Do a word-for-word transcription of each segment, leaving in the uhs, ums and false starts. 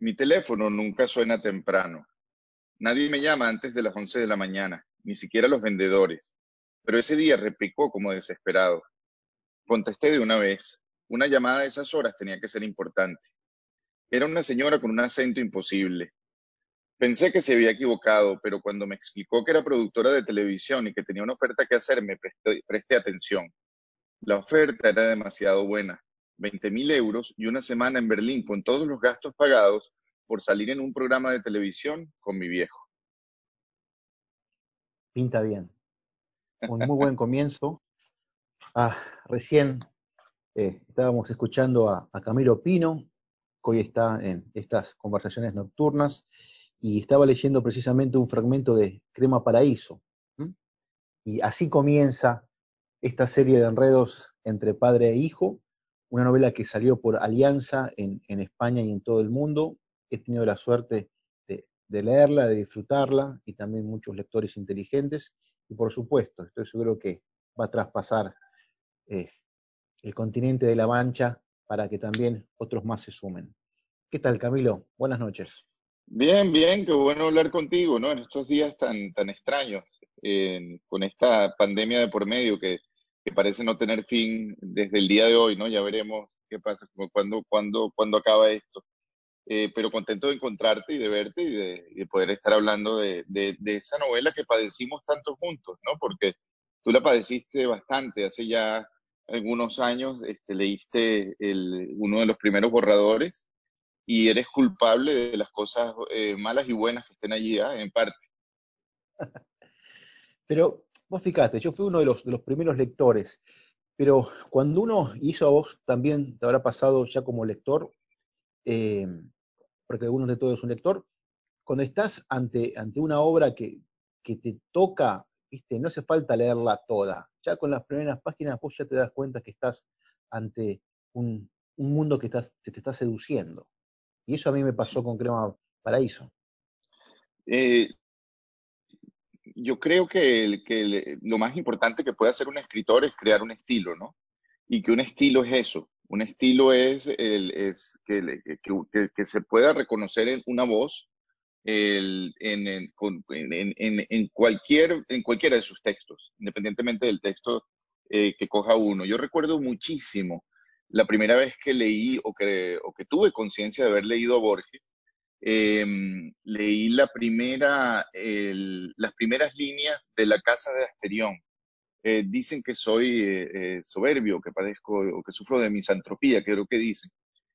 Mi teléfono nunca suena temprano. Nadie me llama antes de las once de la mañana, ni siquiera los vendedores. Pero ese día replicó como desesperado. Contesté de una vez. Una llamada a esas horas tenía que ser importante. Era una señora con un acento imposible. Pensé que se había equivocado, pero cuando me explicó que era productora de televisión y que tenía una oferta que hacerme, presté, presté atención. La oferta era demasiado buena. Veinte mil euros y una semana en Berlín con todos los gastos pagados por salir en un programa de televisión con mi viejo. Pinta bien. Un muy buen comienzo. Ah, recién eh, estábamos escuchando a, a Camilo Pino, que hoy está en estas conversaciones nocturnas, y estaba leyendo precisamente un fragmento de Crema Paraíso. ¿m? Y así comienza esta serie de enredos entre padre e hijo, una novela que salió por Alianza en, en España y en todo el mundo. He tenido la suerte de, de leerla, de disfrutarla, y también muchos lectores inteligentes, y por supuesto, estoy seguro que va a traspasar eh, el continente de la Mancha para que también otros más se sumen. ¿Qué tal, Camilo? Buenas noches. Bien, bien, qué bueno hablar contigo, ¿no? En estos días tan, tan extraños, eh, con esta pandemia de por medio que, que parece no tener fin desde el día de hoy, ¿no? Ya veremos qué pasa, como cuándo, cuándo, cuándo acaba esto. Eh, pero contento de encontrarte y de verte y de, y de poder estar hablando de, de, de esa novela que padecimos tanto juntos, ¿no? Porque tú la padeciste bastante, hace ya algunos años, este, leíste el, uno de los primeros borradores y eres culpable de las cosas eh, malas y buenas que estén allí, ¿ah? En parte. Pero vos fíjate, yo fui uno de los, de los primeros lectores, pero cuando uno hizo a vos también te habrá pasado ya como lector, eh, porque algunos de todos es un lector, cuando estás ante, ante una obra que, que te toca, ¿viste? No hace falta leerla toda. Ya con las primeras páginas vos ya te das cuenta que estás ante un, un mundo que estás, que te está seduciendo. Y eso a mí me pasó Sí. con Crema Paraíso. Eh, yo creo que, el- que el- lo más importante que puede hacer un escritor es crear un estilo, ¿no? Y que un estilo es eso. Un estilo es, el, es que, le- que, que- que se pueda reconocer en una voz el- en, en- con- en- en- en- en cualquier, en cualquiera de sus textos, independientemente del texto eh, que coja uno. Yo recuerdo muchísimo la primera vez que leí o que, o que tuve conciencia de haber leído a Borges. eh, Leí la primera, el- las primeras líneas de La Casa de Asterión. Eh, dicen que soy eh, eh, soberbio, que padezco o que sufro de misantropía, que creo que dicen.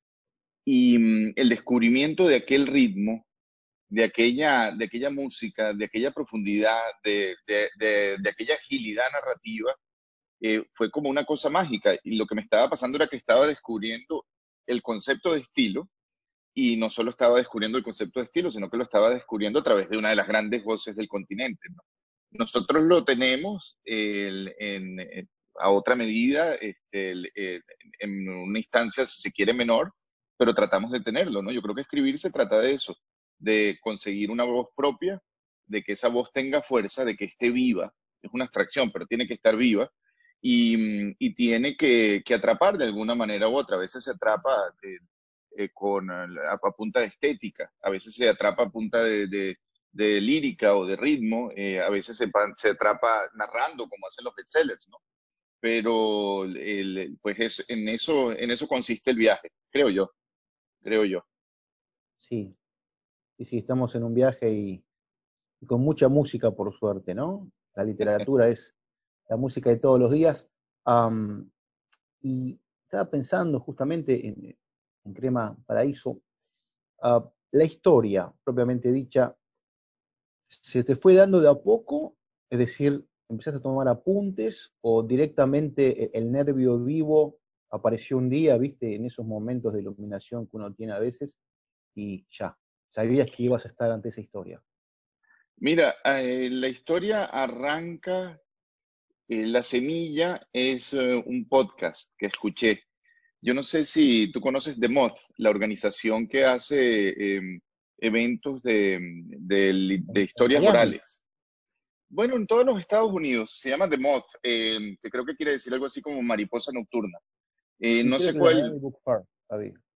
Y mm, el descubrimiento de aquel ritmo, de aquella, de aquella música, de aquella profundidad, de, de, de, de aquella agilidad narrativa, eh, fue como una cosa mágica. Y lo que me estaba pasando era que estaba descubriendo el concepto de estilo, y no solo estaba descubriendo el concepto de estilo, sino que lo estaba descubriendo a través de una de las grandes voces del continente, ¿no? Nosotros lo tenemos el- en, en- a otra medida, este, el- el- en una instancia, si se quiere, menor, pero tratamos de tenerlo, ¿no? Yo creo que escribir se trata de eso, de conseguir una voz propia, de que esa voz tenga fuerza, de que esté viva. Es una abstracción, pero tiene que estar viva y, mm, y tiene que, que atrapar de alguna manera u otra. A veces se atrapa eh, eh, con, a, a punta de estética, a veces se atrapa a punta de, de de lírica o de ritmo, eh, a veces se, pa- se atrapa narrando como hacen los bestsellers, ¿no? Pero el- pues es, en eso, en eso consiste el viaje, creo yo, creo yo. Sí, sí, sí, estamos en un viaje y, y con mucha música, por suerte, ¿no? La literatura es la música de todos los días. Am, y estaba pensando justamente en, en Crema Paraíso, ah, la historia propiamente dicha, ¿se te fue dando de a poco? Es decir, ¿empezaste a tomar apuntes o directamente e- el nervio vivo apareció un día, viste, en esos momentos de iluminación que uno tiene a veces y ya, sabías que ibas a estar ante esa historia? Mira, eh, la historia arranca, eh, la semilla es eh, un podcast que escuché. Yo no sé si tú conoces The Moth, la organización que hace eh, eventos de, de li- de En, en historias Miami. orales. Bueno, en todos los Estados Unidos se llama The Moth, eh, que creo que quiere decir algo así como mariposa nocturna. Eh, Y no creo sé que la cuál. Miami Book Fair había.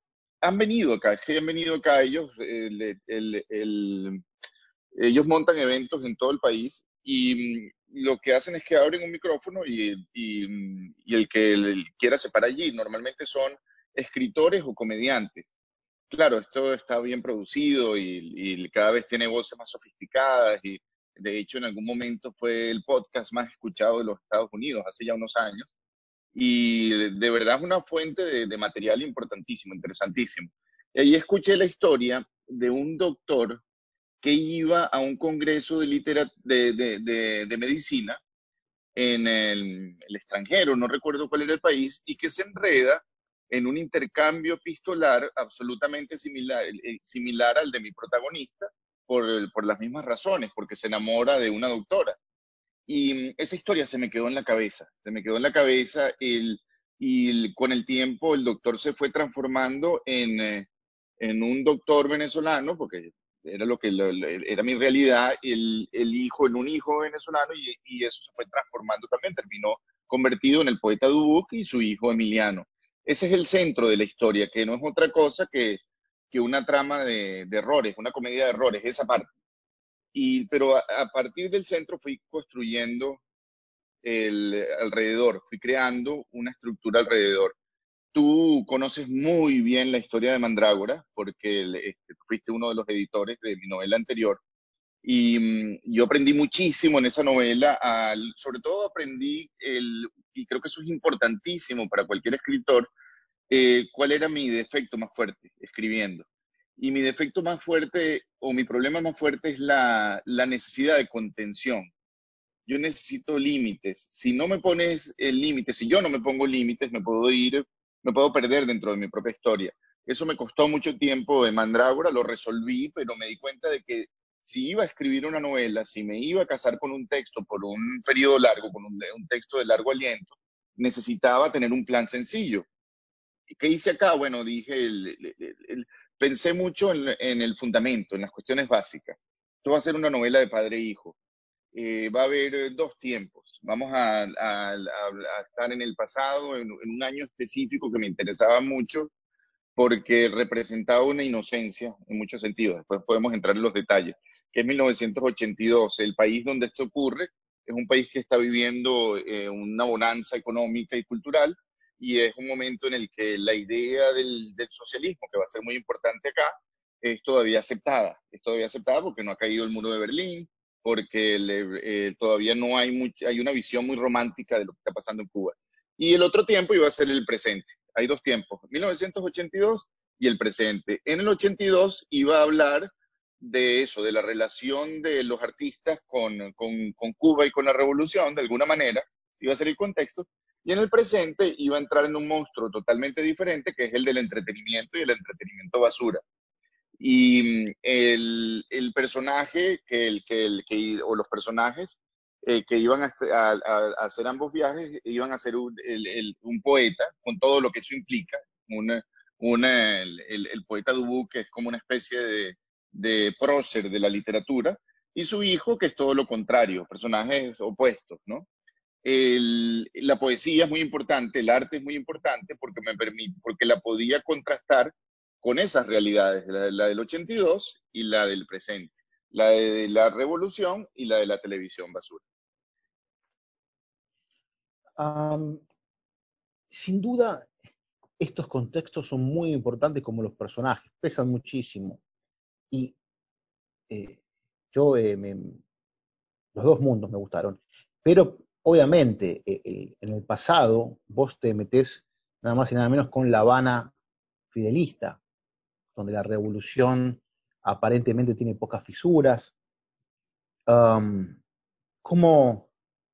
han venido acá, es que han venido acá ellos, el, el, el, ellos montan eventos en todo el país y mm, lo que hacen es que abren un micrófono y, y, mm, y el que el quiera se para allí. Normalmente son escritores o comediantes. Claro, esto está bien producido y, y cada vez tiene voces más sofisticadas y de hecho en algún momento fue el podcast más escuchado de los Estados Unidos hace ya unos años y de, de verdad es una fuente de, de material importantísimo, interesantísimo. Y ahí escuché la historia de un doctor que iba a un congreso de, litera- de, de, de, de medicina en el, el, extranjero, no recuerdo cuál era el país, y que se enreda en un intercambio epistolar absolutamente similar, eh, similar al de mi protagonista, por, por las mismas razones, porque se enamora de una doctora. Y mm, esa historia se me quedó en la cabeza, se me quedó en la cabeza el, y el- con el tiempo el doctor se fue transformando en, eh, en un doctor venezolano, porque era lo que lo- lo- era mi realidad, el, el hijo en un hijo venezolano y, y eso se fue transformando también, terminó convertido en el poeta Dubuc y su hijo Emiliano. Ese es el centro de la historia, que no es otra cosa que, que una trama de, de errores, una comedia de errores, esa parte. Y, pero a, a partir del centro fui construyendo el alrededor, fui creando una estructura alrededor. Tú conoces muy bien la historia de Mandrágora porque el- este, fuiste uno de los editores de mi novela anterior y mm, yo aprendí muchísimo en esa novela, al- sobre todo aprendí, el, y creo que eso es importantísimo para cualquier escritor, eh, cuál era mi defecto más fuerte escribiendo. Y mi defecto más fuerte o mi problema más fuerte es la, la necesidad de contención. Yo necesito límites. Si no me pones el límite, si yo no me pongo límites, me puedo ir, me puedo perder dentro de mi propia historia. Eso me costó mucho tiempo en Mandrágora, lo resolví, pero me di cuenta de que si iba a escribir una novela, si me iba a casar con un texto por un periodo largo, con un, un texto de largo aliento, necesitaba tener un plan sencillo. ¿Qué hice acá? Bueno, dije, el, el, el, el, pensé mucho en, en, el fundamento, en las cuestiones básicas. Esto va a ser una novela de padre e hijo. Eh, va a haber eh, dos tiempos. Vamos a, a, a, a estar en el pasado, en, en, un año específico que me interesaba mucho, porque representaba una inocencia en muchos sentidos. Después podemos entrar en los detalles, que es mil novecientos ochenta y dos. El país donde esto ocurre es un país que está viviendo eh, una bonanza económica y cultural, y es un momento en el que la idea del, del socialismo, que va a ser muy importante acá, es todavía aceptada. Es todavía aceptada porque no ha caído el muro de Berlín, porque le, eh, todavía no hay, mucha, hay una visión muy romántica de lo que está pasando en Cuba. Y el otro tiempo iba a ser el presente. Hay dos tiempos, mil novecientos ochenta y dos y el presente. En el ochenta y dos iba a hablar de eso, de la relación de los artistas con, con, con Cuba y con la revolución, de alguna manera, si iba a ser el contexto, y en el presente iba a entrar en un monstruo totalmente diferente, que es el del entretenimiento y el entretenimiento basura. Y mm, el, el personaje que, el, que, el, que, o los personajes eh, que iban a, a, a, hacer ambos viajes iban a ser un, el, el, un poeta, con todo lo que eso implica. Una, una, el, el, el poeta Dubuc, que es como una especie de, de prócer de la literatura, y su hijo, que es todo lo contrario, personajes opuestos, ¿no? El, la poesía es muy importante, el arte es muy importante porque me permite, porque la podía contrastar con esas realidades, la, la del ochenta y dos y la del presente, la de la revolución y la de la televisión basura. Um, sin duda, estos contextos son muy importantes como los personajes, pesan muchísimo. Y eh, yo, eh, me, los dos mundos me gustaron. Pero obviamente, eh, eh, en el pasado, vos te metés nada más y nada menos con La Habana fidelista, donde la revolución aparentemente tiene pocas fisuras. Um, ¿cómo,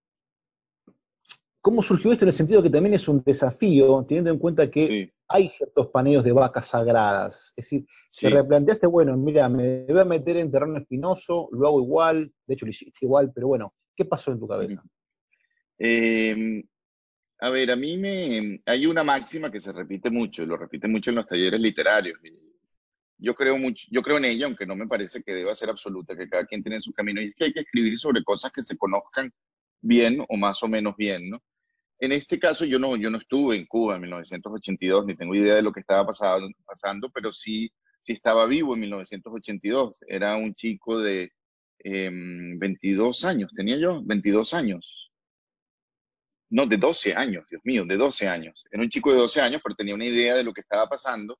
¿Cómo surgió esto en el sentido que también es un desafío, teniendo en cuenta que Sí, hay ciertos paneos de vacas sagradas? Es decir, te sí. replanteaste, bueno, mira, me voy a meter en terreno espinoso, lo hago igual, de hecho lo hiciste igual, pero bueno, ¿qué pasó en tu cabeza? Eh, a ver, a mí me... Hay una máxima que se repite mucho, y lo repite mucho en los talleres literarios. Y yo creo mucho, yo creo en ella, aunque no me parece que deba ser absoluta, que cada quien tiene su camino, y es que hay que escribir sobre cosas que se conozcan bien o más o menos bien, ¿no? En este caso yo no, yo no estuve en Cuba en mil novecientos ochenta y dos, ni tengo idea de lo que estaba pasado- pasando, pero sí, sí estaba vivo en mil novecientos ochenta y dos. Era un chico de em, veintidós años, tenía yo veintidós años. No, de doce años, Dios mío, de doce años. Era un chico de doce años, pero tenía una idea de lo que estaba pasando.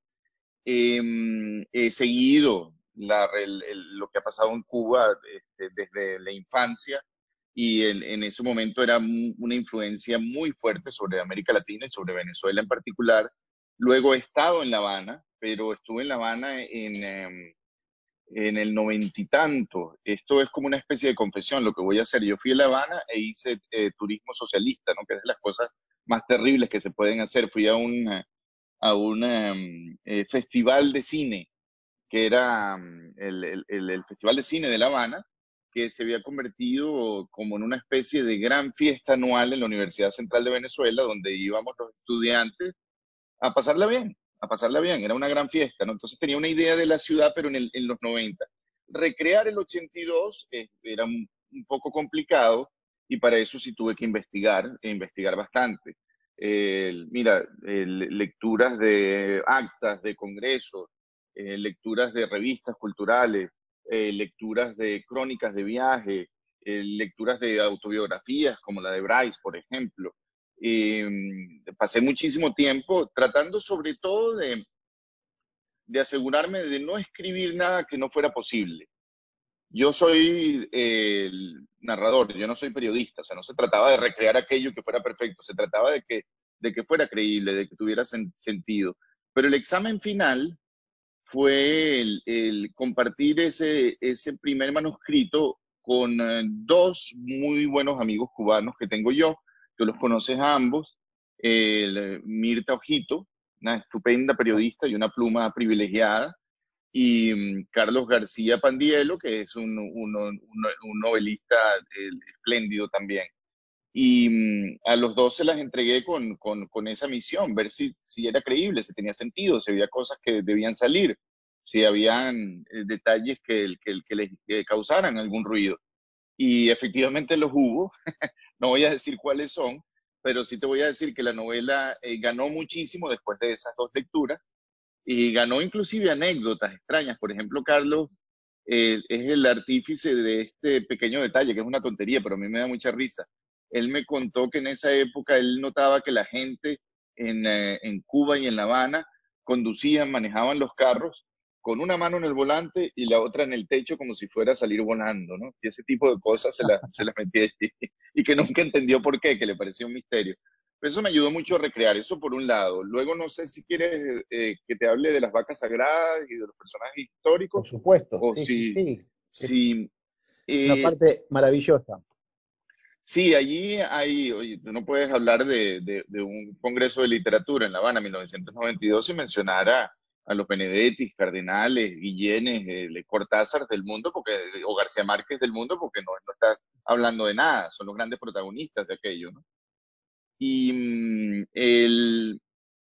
Eh, he seguido la- el- el- lo que ha pasado en Cuba este, desde la infancia y en, en ese momento era mu- una influencia muy fuerte sobre América Latina y sobre Venezuela en particular. Luego he estado en La Habana, pero estuve en La Habana en, em, en el noventa y tanto. Esto es como una especie de confesión lo que voy a hacer. Yo fui a La Habana e hice eh, turismo socialista, ¿no? Que es de las cosas más terribles que se pueden hacer. Fui a un, a un em, eh, festival de cine, que era mm, el, el- el- el Festival de Cine de La Habana, que se había convertido como en una especie de gran fiesta anual en la Universidad Central de Venezuela, donde íbamos los estudiantes a pasarla bien, a pasarla bien. Era una gran fiesta, ¿no? Entonces tenía una idea de la ciudad, pero en, el- en los noventa. Recrear el ochenta y dos eh, era un, un poco complicado y para eso sí tuve que investigar, e investigar bastante. Eh, mira, eh, lecturas de actas de congresos, eh, lecturas de revistas culturales, eh, lecturas de crónicas de viaje, eh, lecturas de autobiografías como la de Bryce, por ejemplo. Eh, Pasé muchísimo tiempo tratando sobre todo de, de asegurarme de no escribir nada que no fuera posible. Yo soy eh, el narrador, yo no soy periodista, o sea, no se trataba de recrear aquello que fuera perfecto, se trataba de que, de que fuera creíble, de que tuviera sen sentido. Pero el examen final fue el, el compartir ese, ese primer manuscrito con eh, dos muy buenos amigos cubanos que tengo yo. Tú los conoces a ambos. El, eh, Mirta Ojito, una estupenda periodista y una pluma privilegiada, y mm, Carlos García Pandielo, que es un, un- un- un novelista eh, espléndido también. Y mm, a los dos se las entregué con, con, con esa misión, ver si, si era creíble, si tenía sentido, si había cosas que debían salir, si habían eh, detalles que, que, que les que causaran algún ruido. Y efectivamente los hubo, no voy a decir cuáles son, pero sí te voy a decir que la novela eh, ganó muchísimo después de esas dos lecturas y ganó inclusive anécdotas extrañas. Por ejemplo, Carlos eh, es el artífice de este pequeño detalle, que es una tontería, pero a mí me da mucha risa. Él me contó que en esa época él notaba que la gente en, eh, en Cuba y en La Habana conducían, manejaban los carros con una mano en el volante y la otra en el techo como si fuera a salir volando, ¿no? Y ese tipo de cosas se las, se las metía allí y que nunca entendió por qué, que le parecía un misterio. Pero eso me ayudó mucho a recrear, eso por un lado. Luego no sé si quieres eh, que te hable de las vacas sagradas y de los personajes históricos, Por supuesto, o sí, sí, si, sí. Es si una eh, parte maravillosa, sí, allí hay, oye, tú no puedes hablar de, de- de un congreso de literatura en La Habana, mil novecientos noventa y dos, y mencionar a, a los Benedetti, Cardenales, Guillenes, eh, Le- Cortázar del mundo, porque, o García Márquez del mundo, porque no, no estás hablando de nada, son los grandes protagonistas de aquello, ¿no? Y mm, el,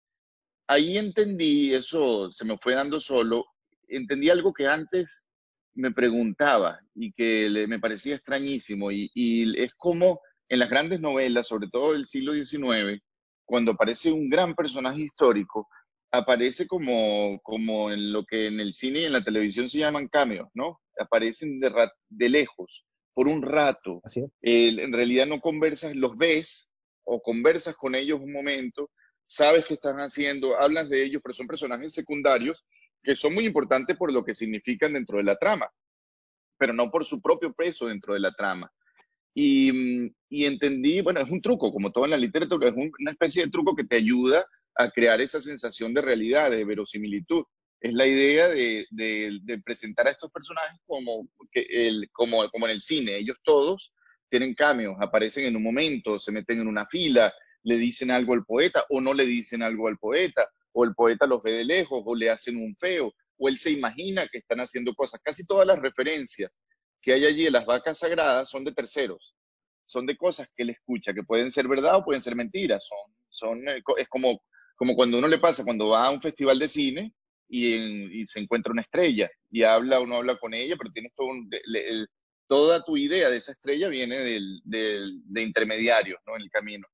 ahí entendí, eso se me fue dando solo, entendí algo que antes me preguntaba y que le- me parecía extrañísimo y, y es como en las grandes novelas, sobre todo del siglo diecinueve, cuando aparece un gran personaje histórico, aparece como, como en lo que en el cine y en la televisión se llaman cameos, ¿no? Aparecen de, ra- de lejos, por un rato. así es. Eh, en realidad no conversas, los ves o conversas con ellos un momento, sabes qué están haciendo, hablas de ellos, pero son personajes secundarios que son muy importantes por lo que significan dentro de la trama, pero no por su propio peso dentro de la trama. Y, mm, y entendí, bueno, es un truco, como todo en la literatura, es un- una especie de truco que te ayuda a crear esa sensación de realidad, de verosimilitud. Es la idea de, de- de presentar a estos personajes como, que el, como, como en el cine. Ellos todos tienen cameos, aparecen en un momento, se meten en una fila, le dicen algo al poeta o no le dicen algo al poeta, o el poeta los ve de lejos o le hacen un feo, o él se imagina que están haciendo cosas. Casi todas las referencias que hay allí en las vacas sagradas son de terceros, son de cosas que él escucha, que pueden ser verdad o pueden ser mentiras. Son, son, eh, es como, como cuando uno le pasa, cuando va a un festival de cine y, en- y se encuentra una estrella y habla o no habla con ella, pero tienes todo un- le- el- toda tu idea de esa estrella viene del, del- de intermediarios, ¿no? En el camino.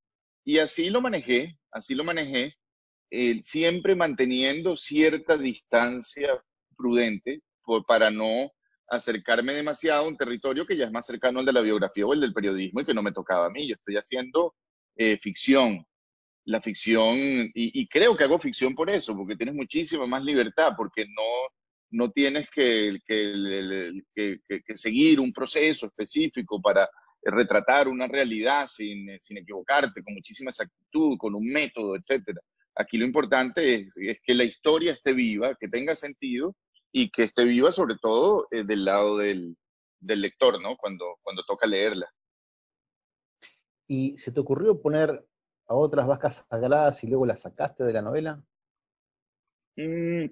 Y así lo manejé, así lo manejé, eh, siempre manteniendo cierta distancia prudente por- para no acercarme demasiado a un territorio que ya es más cercano al de la biografía o el del periodismo y que no me tocaba a mí. Yo estoy haciendo eh, ficción, la ficción, y, y creo que hago ficción por eso, porque tienes muchísima más libertad, porque no, no tienes que, que, que, que, que seguir un proceso específico para retratar una realidad sin, sin equivocarte, con muchísima exactitud, con un método, etcétera. Aquí lo importante es, es que la historia esté viva, que tenga sentido y que esté viva sobre todo eh, del lado del, del lector, ¿no? Cuando, cuando toca leerla. ¿Y se te ocurrió poner a otras vacas sagradas y luego las sacaste de la novela? Mm,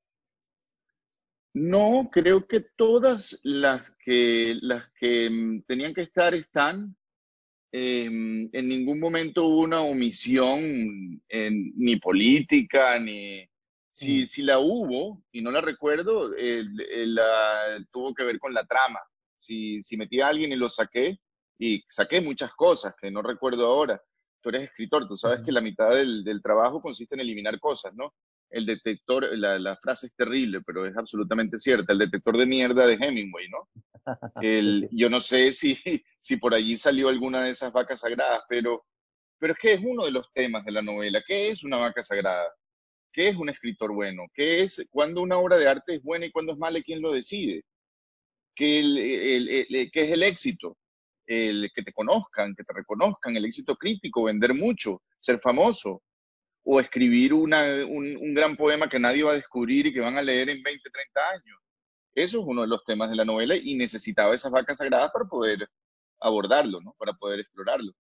no, creo que todas las que, las que mm, tenían que estar están. Eh, en ningún momento hubo una omisión en- ni política, ni... Si, Mm, si la hubo, y no la recuerdo, eh, eh, la- tuvo que ver con la trama. Si, si metí a alguien y lo saqué, y saqué muchas cosas que no recuerdo ahora. Tú eres escritor, tú sabes que ujú. la mitad del, del trabajo consiste en eliminar cosas, ¿no? El detector, la, la frase es terrible, pero es absolutamente cierta, el detector de mierda de Hemingway, ¿no? Sí, El, sí. yo no sé si, si por allí salió alguna de esas vacas sagradas, pero, pero es que es uno de los temas de la novela. ¿Qué es una vaca sagrada? ¿Qué es un escritor bueno? ¿Qué es cuando una obra de arte es buena y cuando es mala y quién lo decide? ¿Qué, el, el- el- qué es el éxito? El que te conozcan, que te reconozcan, el éxito crítico, vender mucho, ser famoso, o escribir una, un, un gran poema que nadie va a descubrir y que van a leer en veinte treinta años. Eso es uno de los temas de la novela y necesitaba esas vacas sagradas para poder abordarlo, ¿no? Para poder explorarlo.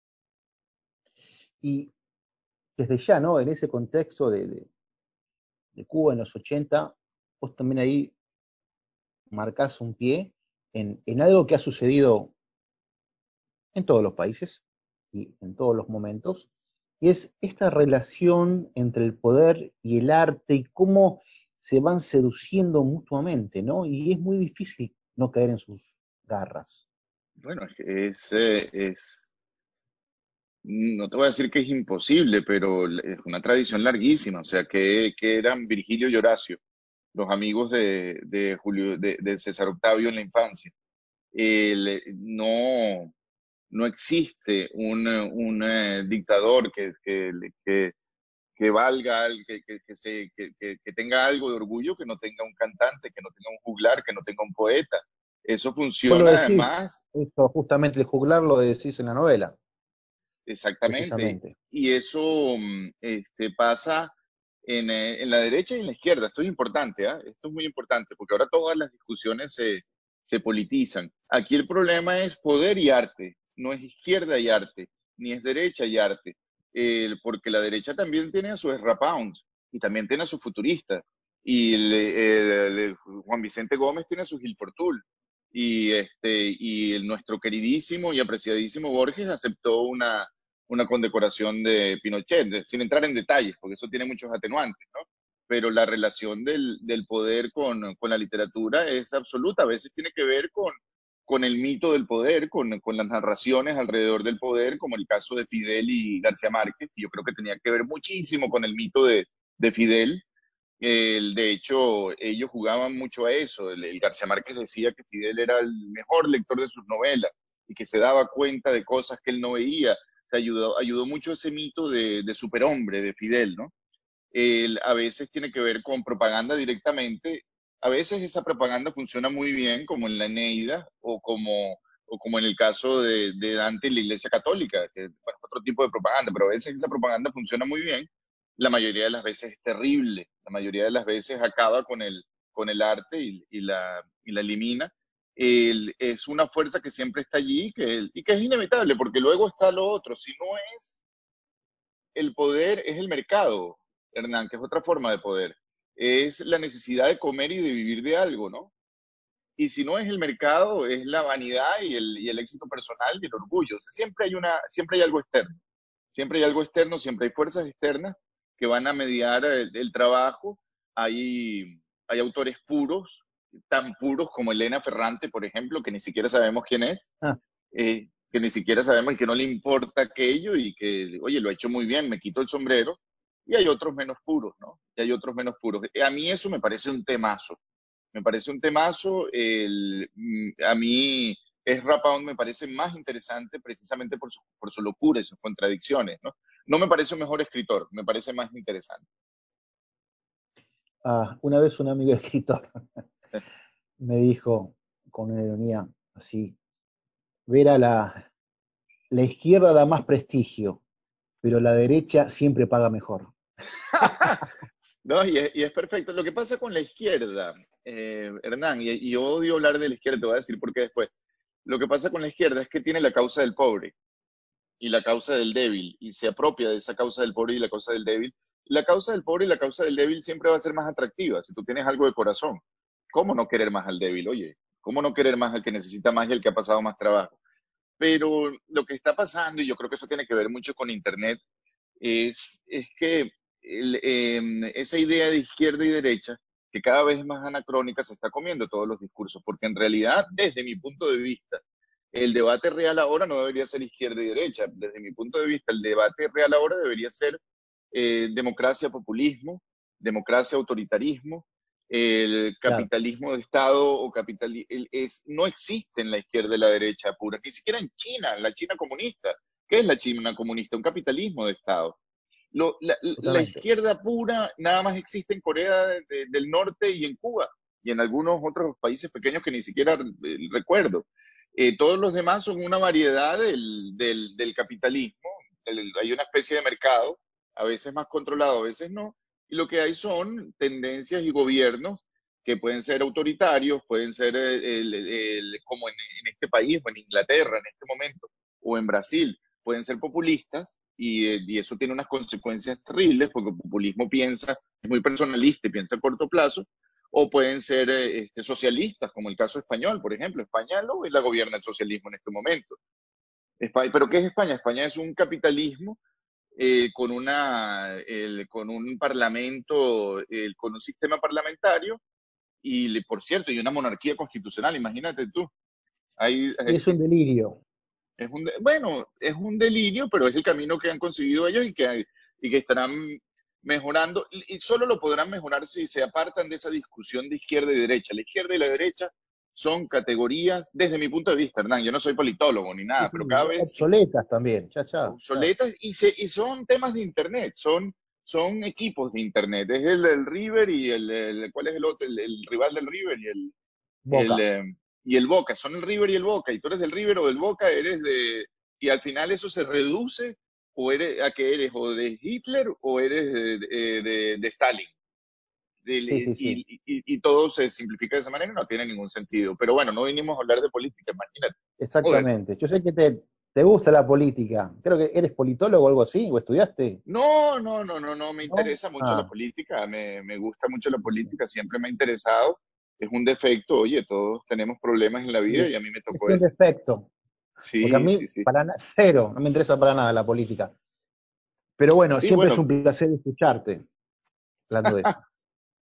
Y desde ya, ¿no? En ese contexto de, de- de Cuba en los ochenta, vos también ahí marcás un pie en, en algo que ha sucedido en todos los países y en todos los momentos, y es esta relación entre el poder y el arte y cómo se van seduciendo mutuamente, ¿no? Y es muy difícil no caer en sus garras. Bueno, es, que es, eh, es- no te voy a decir que es imposible, pero es una tradición larguísima. O sea, que, que eran Virgilio y Horacio, los amigos de, de Julio, de, de César Octavio en la infancia. El- no, no existe un, un eh, dictador que, que, que, que valga, al- que, que, que, se, que, que- que tenga algo de orgullo, que no tenga un cantante, que no tenga un juglar, que no tenga un poeta. Eso Vos lo funciona decís, además. eso justamente el juglar lo decís en la novela, Exactamente. precisamente. Y eso mm, este, pasa en, eh, en la derecha y en la izquierda. Esto es importante, ¿ah? Esto es muy importante, porque ahora todas las discusiones se, se politizan. Aquí el problema es poder y arte, no es izquierda y arte, ni es derecha y arte. El- porque la derecha también tiene a sus Pounds y también tiene a sus futuristas. Y el, el- el- Juan Vicente Gómez tiene a sus Gilfortul. Y, este, y el- nuestro queridísimo y apreciadísimo Borges aceptó una, una condecoración de Pinochet, de- sin entrar en detalles, porque eso tiene muchos atenuantes, ¿no? Pero la relación del, del poder con, con, la literatura es absoluta, a veces tiene que ver con, con el mito del poder, con, con, las narraciones alrededor del poder, como el caso de Fidel y García Márquez, y yo creo que tenía que ver muchísimo con el mito de, de Fidel. El, de hecho, ellos jugaban mucho a eso. El, el García Márquez decía que Fidel era el mejor lector de sus novelas y que se daba cuenta de cosas que él no veía. Se ayudó, ayudó mucho ese mito de, de superhombre de Fidel, ¿no? El, a veces tiene que ver con propaganda directamente. A veces esa propaganda funciona muy bien, como en la Eneida o como, o como en el caso de, de Dante y la Iglesia Católica, que bueno, es otro tipo de propaganda, pero a veces esa propaganda funciona muy bien. La mayoría de las veces es terrible, la mayoría de las veces acaba con el, con el arte y, y la, y la elimina. El, es una fuerza que siempre está allí que, y que es inevitable, porque luego está lo otro. Si no es el poder es el mercado, Hernán, que es otra forma de poder. Es la necesidad de comer y de vivir de algo, ¿no? Y si no es el mercado, es la vanidad y el, y el éxito personal y el orgullo. O sea, siempre hay una, siempre hay algo externo. Siempre hay algo externo, siempre hay fuerzas externas que van a mediar el, el trabajo. Hay, hay autores puros, tan puros como Elena Ferrante, por ejemplo, que ni siquiera sabemos quién es, Ah, eh, que ni siquiera sabemos y que no le importa aquello y que, oye, lo ha hecho muy bien, me quito el sombrero, y hay otros menos puros, ¿no? Y hay otros menos puros. A mí eso me parece un temazo, me parece un temazo, el, mm, a mí es Pound me parece más interesante precisamente por su, por su locura y sus contradicciones, ¿no? No me parece un mejor escritor, me parece más interesante. Ah, una vez un amigo escritor me dijo con una ironía así, ver a la, la izquierda da más prestigio, pero la derecha siempre paga mejor. No, y es, y es perfecto. Lo que pasa con la izquierda, eh, Hernán, y, y yo odio hablar de la izquierda, te voy a decir por qué después. Lo que pasa con la izquierda es que tiene la causa del pobre y la causa del débil, y se apropia de esa causa del pobre y la causa del débil. La causa del pobre y la causa del débil siempre va a ser más atractiva si tú tienes algo de corazón. ¿Cómo no querer más al débil? Oye, ¿cómo no querer más al que necesita más y al que ha pasado más trabajo? Pero lo que está pasando, y yo creo que eso tiene que ver mucho con Internet, es, es que el, eh, esa idea de izquierda y derecha, que cada vez es más anacrónica, se está comiendo todos los discursos, porque en realidad, desde mi punto de vista, el debate real ahora no debería ser izquierda y derecha. Desde mi punto de vista, el debate real ahora debería ser eh, democracia, populismo, democracia, autoritarismo, el Claro, capitalismo de Estado o capitalismo, es, no existe en la izquierda y la derecha pura, ni siquiera en China, en la China comunista. ¿Qué es la China comunista? Un capitalismo de Estado. Lo, la, la, totalmente. izquierda pura nada más existe en Corea de, de, del Norte y en Cuba y en algunos otros países pequeños que ni siquiera eh, recuerdo. Eh, todos los demás son una variedad del, del, del capitalismo. El, hay una especie de mercado, a veces más controlado, a veces no. Y lo que hay son tendencias y gobiernos que pueden ser autoritarios, pueden ser eh, el, el, el, como en, en este país o en Inglaterra en este momento, o en Brasil, pueden ser populistas y, y, eso tiene unas consecuencias terribles porque el populismo piensa, es muy personalista y piensa a corto plazo, o pueden ser eh, este, socialistas, como el caso español, por ejemplo. España lo la gobierna el socialismo en este momento. España, ¿pero qué es España? España es un capitalismo eh, con, una, el, con un parlamento, el, con un sistema parlamentario y, por cierto, y una monarquía constitucional, imagínate tú. Hay, Y es un delirio. es un, bueno, es un delirio, pero es el camino que han conseguido ellos y que, y que estarán mejorando. Y, y solo lo podrán mejorar si se apartan de esa discusión de izquierda y derecha. La izquierda y la derecha son categorías, desde mi punto de vista, Hernán, yo no soy politólogo ni Sí, nada, pero sí, cada vez obsoletas también, ya, ya, ya. obsoletas y, se, y son temas de Internet, son, son equipos de Internet. Es el, el River y el, el, ¿cuál es el otro? El, el rival del River y el, el, Boca. eh, y el Boca, son el River y el Boca, y tú eres del River o del Boca, eres de, y al final eso se reduce o eres, a que eres o de Hitler o eres de, de, de, de Stalin. Sí, Y, sí, sí. y, y, y, todo se simplifica de esa manera y no tiene ningún sentido. Pero bueno, no vinimos a hablar de política, imagínate. Joder. Exactamente. Yo sé que te, te gusta la política. Creo que eres politólogo o algo así, o estudiaste, No, no, no, no, no me ¿no? interesa mucho la Ah, política, me, me gusta mucho la bien. política, siempre me ha interesado, es un defecto, oye, todos tenemos problemas en la Y vida es, y a mí me es tocó un ese. defecto, porque a Sí, mí, sí, sí. para na- cero, no me interesa para nada la política. Pero bueno, Sí, siempre es bueno, un placer escucharte hablando de eso.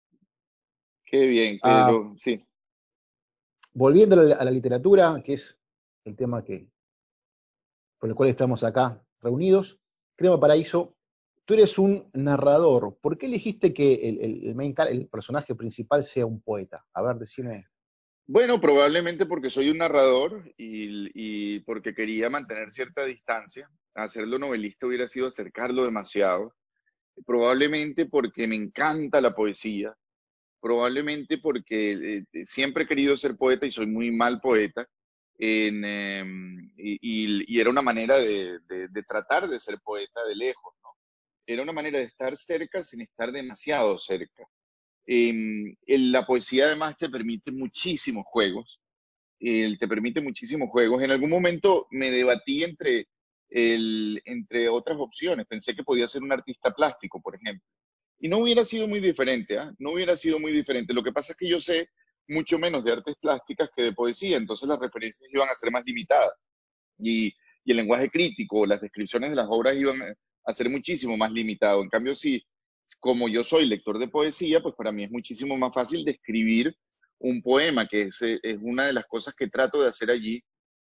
qué bien, que Ah, lo, sí. volviendo a la, a la literatura, que es el tema que, por el cual estamos acá reunidos, Crema Paraíso, tú eres un narrador. ¿Por qué elegiste que el, el, el main car- el personaje principal sea un poeta? A ver, decime. Bueno, probablemente porque soy un narrador y, y porque quería mantener cierta distancia. Hacerlo novelista hubiera sido acercarlo demasiado. Probablemente porque me encanta la poesía. Probablemente porque eh, siempre he querido ser poeta y soy muy mal poeta. En, eh, y, y- y era una manera de, de- de tratar de ser poeta de lejos, ¿no? Era una manera de estar cerca sin estar demasiado cerca. Eh, el- la poesía además te permite muchísimos juegos, eh, te permite muchísimos juegos. En algún momento me debatí entre, el, entre otras opciones. Pensé que podía ser un artista plástico, por ejemplo. Y no hubiera sido muy diferente, ¿ah? No hubiera sido muy diferente. Lo que pasa es que yo sé mucho menos de artes plásticas que de poesía, entonces las referencias iban a ser más limitadas y, y el lenguaje crítico, las descripciones de las obras iban a, a ser muchísimo más limitado. En cambio, si como yo soy lector de poesía, pues para mí es muchísimo más fácil describir un poema, que es, eh, es una de las cosas que trato de hacer allí,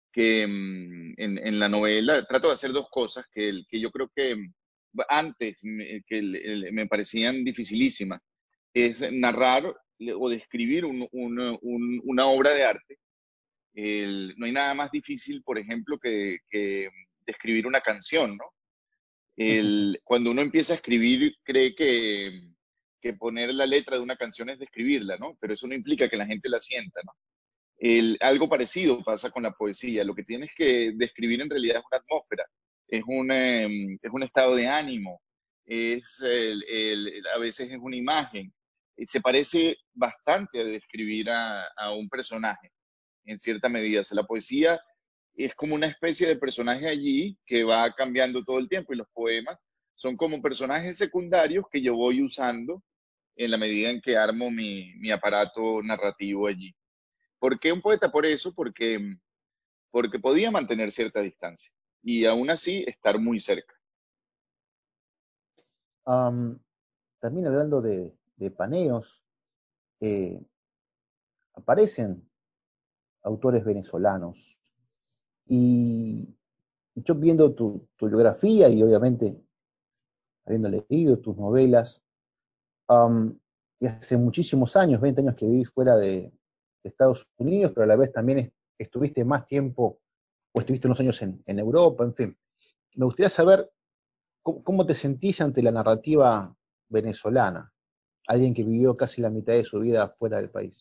que mm, en, en la novela trato de hacer dos cosas que, el- que yo creo que mm, antes me, que el- el- me parecían dificilísimas. Es narrar o describir un- un- un- una obra de arte. El- no hay nada más difícil, por ejemplo, que, que describir una canción, ¿no? El- cuando uno empieza a escribir, cree que, que poner la letra de una canción es describirla, ¿no? Pero eso no implica que la gente la sienta, ¿no? El- algo parecido pasa con la poesía. Lo que tienes que describir en realidad es una atmósfera, es un, eh, es un estado de ánimo, es el- el- a veces es una imagen. Y se parece bastante a describir a, a un personaje, en cierta medida. O sea, la poesía es como una especie de personaje allí que va cambiando todo el tiempo y los poemas son como personajes secundarios que yo voy usando en la medida en que armo mi, mi aparato narrativo allí. ¿Por qué un poeta? Por eso, porque, porque podía mantener cierta distancia y aún así estar muy cerca. Am, también hablando de, de paneos, eh, aparecen autores venezolanos. Y yo viendo tu, tu biografía y obviamente habiendo leído tus novelas, um, y hace muchísimos años, veinte años que viví fuera de, de Estados Unidos, pero a la vez también es, estuviste más tiempo o estuviste unos años en, en Europa, en fin. Me gustaría saber cómo, cómo te sentís ante la narrativa venezolana, alguien que vivió casi la mitad de su vida fuera del país.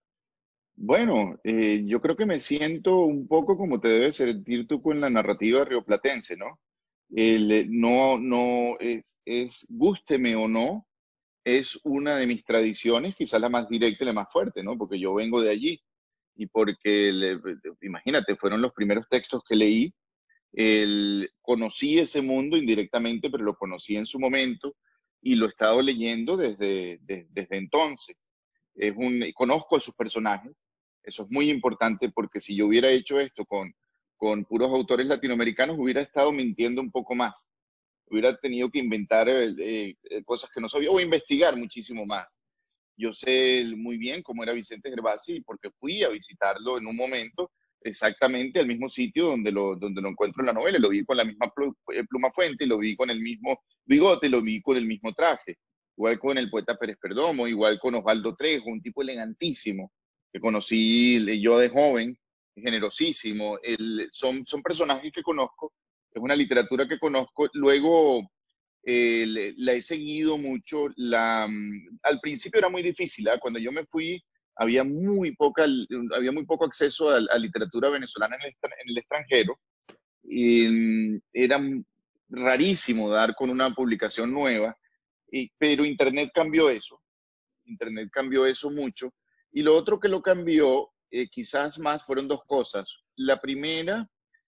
Bueno, eh, yo creo que me siento un poco como te debes sentir tú con la narrativa rioplatense, ¿no? El, eh, no, no, es, es, gústeme o no, es una de mis tradiciones, quizás la más directa y la más fuerte, ¿no? Porque yo vengo de allí y porque, le- imagínate, fueron los primeros textos que leí. El, conocí ese mundo indirectamente, pero lo conocí en su momento y lo he estado leyendo desde, de- desde entonces. Es un, conozco a sus personajes, eso es muy importante porque si yo hubiera hecho esto con, con puros autores latinoamericanos, hubiera estado mintiendo un poco más, hubiera tenido que inventar eh, eh, cosas que no sabía o investigar muchísimo más. Yo sé muy bien cómo era Vicente Gervasi porque fui a visitarlo en un momento exactamente al mismo sitio donde lo, donde lo encuentro en la novela. Lo vi con la misma plu- eh, pluma fuente, lo vi con el mismo bigote, lo vi con el mismo traje. Igual con el poeta Pérez Perdomo, igual con Osvaldo Trejo, un tipo elegantísimo que conocí yo de joven, generosísimo. El, son, son personajes que conozco, es una literatura que conozco. Luego eh, le- la he seguido mucho. La, mm, al principio era muy difícil, ¿ah? Cuando yo me fui había muy poca, había muy poco acceso a, a literatura venezolana en el, extra- en el extranjero y mm, era m- rarísimo dar con una publicación nueva, y- pero Internet cambió eso, Internet cambió eso mucho. Y lo otro que lo cambió, eh, quizás más, fueron dos cosas. La primera,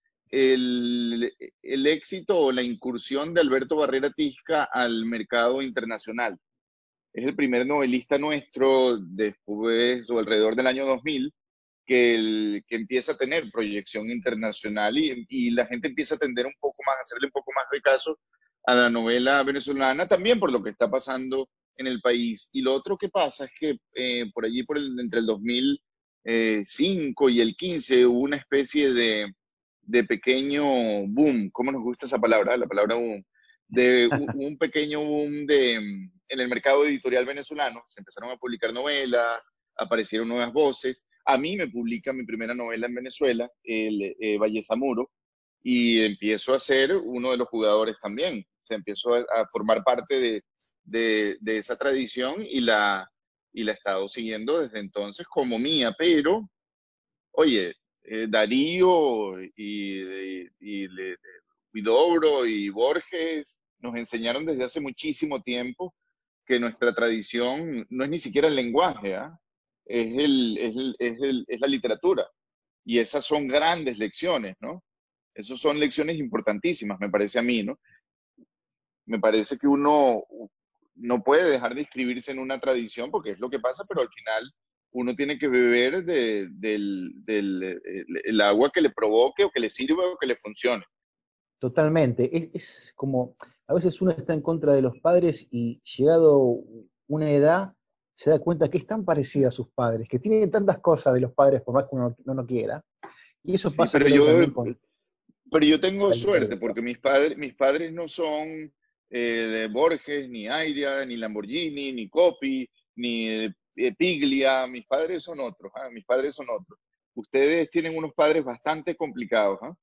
el, el éxito o la incursión de Alberto Barrera Tisca al mercado internacional. Es el primer novelista nuestro después o alrededor del año dos mil que, el, que empieza a tener proyección internacional y, y la gente empieza a tender un poco más, a hacerle un poco más de caso a la novela venezolana, también por lo que está pasando en el país. Y lo otro que pasa es que eh, por allí, por el, entre el dos mil cinco y el quince, hubo una especie de, de pequeño boom, ¿cómo nos gusta esa palabra? La palabra boom, de un, un pequeño boom de, en el mercado editorial venezolano, se empezaron a publicar novelas, aparecieron nuevas voces. A mí me publica mi primera novela en Venezuela, el eh, Valle Zamuro, y empiezo a ser uno de los jugadores también. Se empezó a, a formar parte de, de, de, esa tradición y la, y la he estado siguiendo desde entonces como mía, pero oye, eh, Darío y, y, y le- Huidobro y Borges nos enseñaron desde hace muchísimo tiempo que nuestra tradición no es ni siquiera el lenguaje, ¿ah? Es, el, es, el- es, el- es la literatura. Y esas son grandes lecciones, ¿no? Esas son lecciones importantísimas, me parece a mí, ¿no? Me parece que uno no puede dejar de inscribirse en una tradición porque es lo que pasa, pero al final uno tiene que beber de- del, del el, el agua que le provoque o que le sirva o que le funcione. Totalmente. Es, es como, a veces uno está en contra de los padres y llegado una edad se da cuenta que es tan parecida a sus padres, que tiene tantas cosas de los padres por más que uno no, no quiera, Y eso Sí, pasa pero creo yo, también con pero yo tengo la suerte literatura. porque mis padres, mis padres no son eh, de Borges, ni Aira, ni Lamborghini, ni Coppi, ni eh, eh, Piglia. Mis padres son otros, ¿ah? Mis padres son otros. Ustedes tienen unos padres bastante complicados, ¿ah?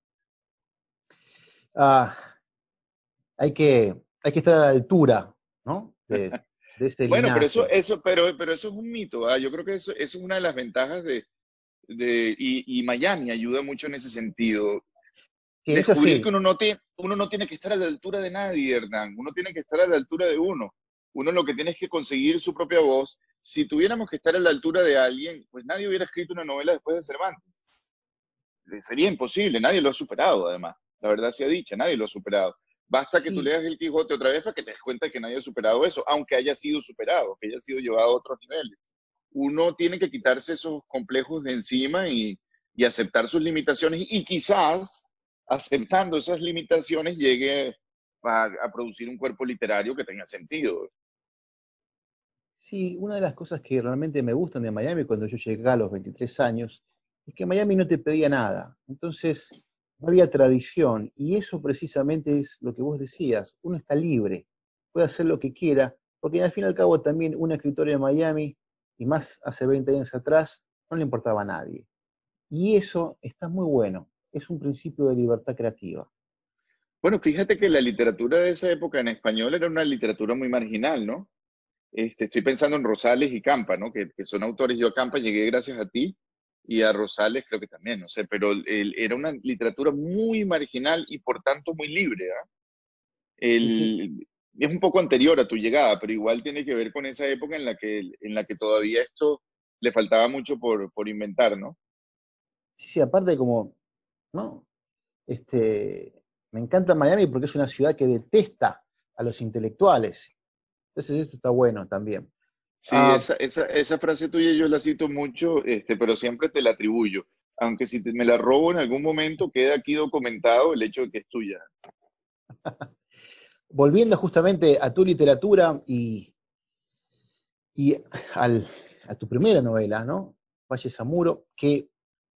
Ah, hay que, hay que estar a la altura, ¿no? De, de ese Bueno, pero eso, linaje. eso, pero, pero eso es un mito, ¿ah? Yo creo que eso, eso es una de las ventajas de, de y, y Miami ayuda mucho en ese sentido. Sí, eso Descubrir que sí, uno no, tiene, uno no tiene que estar a la altura de nadie, Hernán. Uno tiene que estar a la altura de uno. Uno lo que tiene es que conseguir su propia voz. Si tuviéramos que estar a la altura de alguien, pues nadie hubiera escrito una novela después de Cervantes. Eh, Sería imposible, nadie lo ha superado, además. La verdad sea dicha, nadie lo ha superado. Basta que tú sí, leas El Quijote otra vez para que te des cuenta que nadie ha superado eso, aunque haya sido superado, que haya sido llevado a otros niveles. Uno tiene que quitarse esos complejos de encima y, y aceptar sus limitaciones y quizás aceptando esas limitaciones llegue a, a producir un cuerpo literario que tenga sentido. sí. Una de las cosas que realmente me gustan de Miami cuando yo llegué a los veintitrés años es que Miami no te pedía nada. Entonces, no había tradición. Y eso precisamente es lo que vos decías. Uno está libre, puede hacer lo que quiera, porque al fin y al cabo también una escritora de Miami, y más hace veinte años atrás, no le importaba a nadie. Y eso está muy bueno. Es un principio de libertad creativa. Bueno, fíjate que la literatura de esa época en español era una literatura muy marginal, ¿no? Este, estoy pensando en Rosales y Campa, ¿no? Que, que son autores. Yo a Campa llegué gracias a ti y a Rosales creo que también, no sé, pero el- era una literatura muy marginal y por tanto muy libre, ¿ah? Sí, sí. El, es un poco anterior a tu llegada, pero igual tiene que ver con esa época en la que, en la que todavía esto le faltaba mucho por, por inventar, ¿no? Sí, sí, aparte como, ¿no? Este, me encanta Miami porque es una ciudad que detesta a los intelectuales. Entonces eso está bueno también. Sí, Ah, esa, esa, esa frase tuya yo la cito mucho, este, pero siempre te la atribuyo. Aunque si te- me la robo en algún momento, queda aquí documentado el hecho de que es tuya. volviendo justamente a tu literatura y, y al, a tu primera novela, ¿no? Valle Samuro, que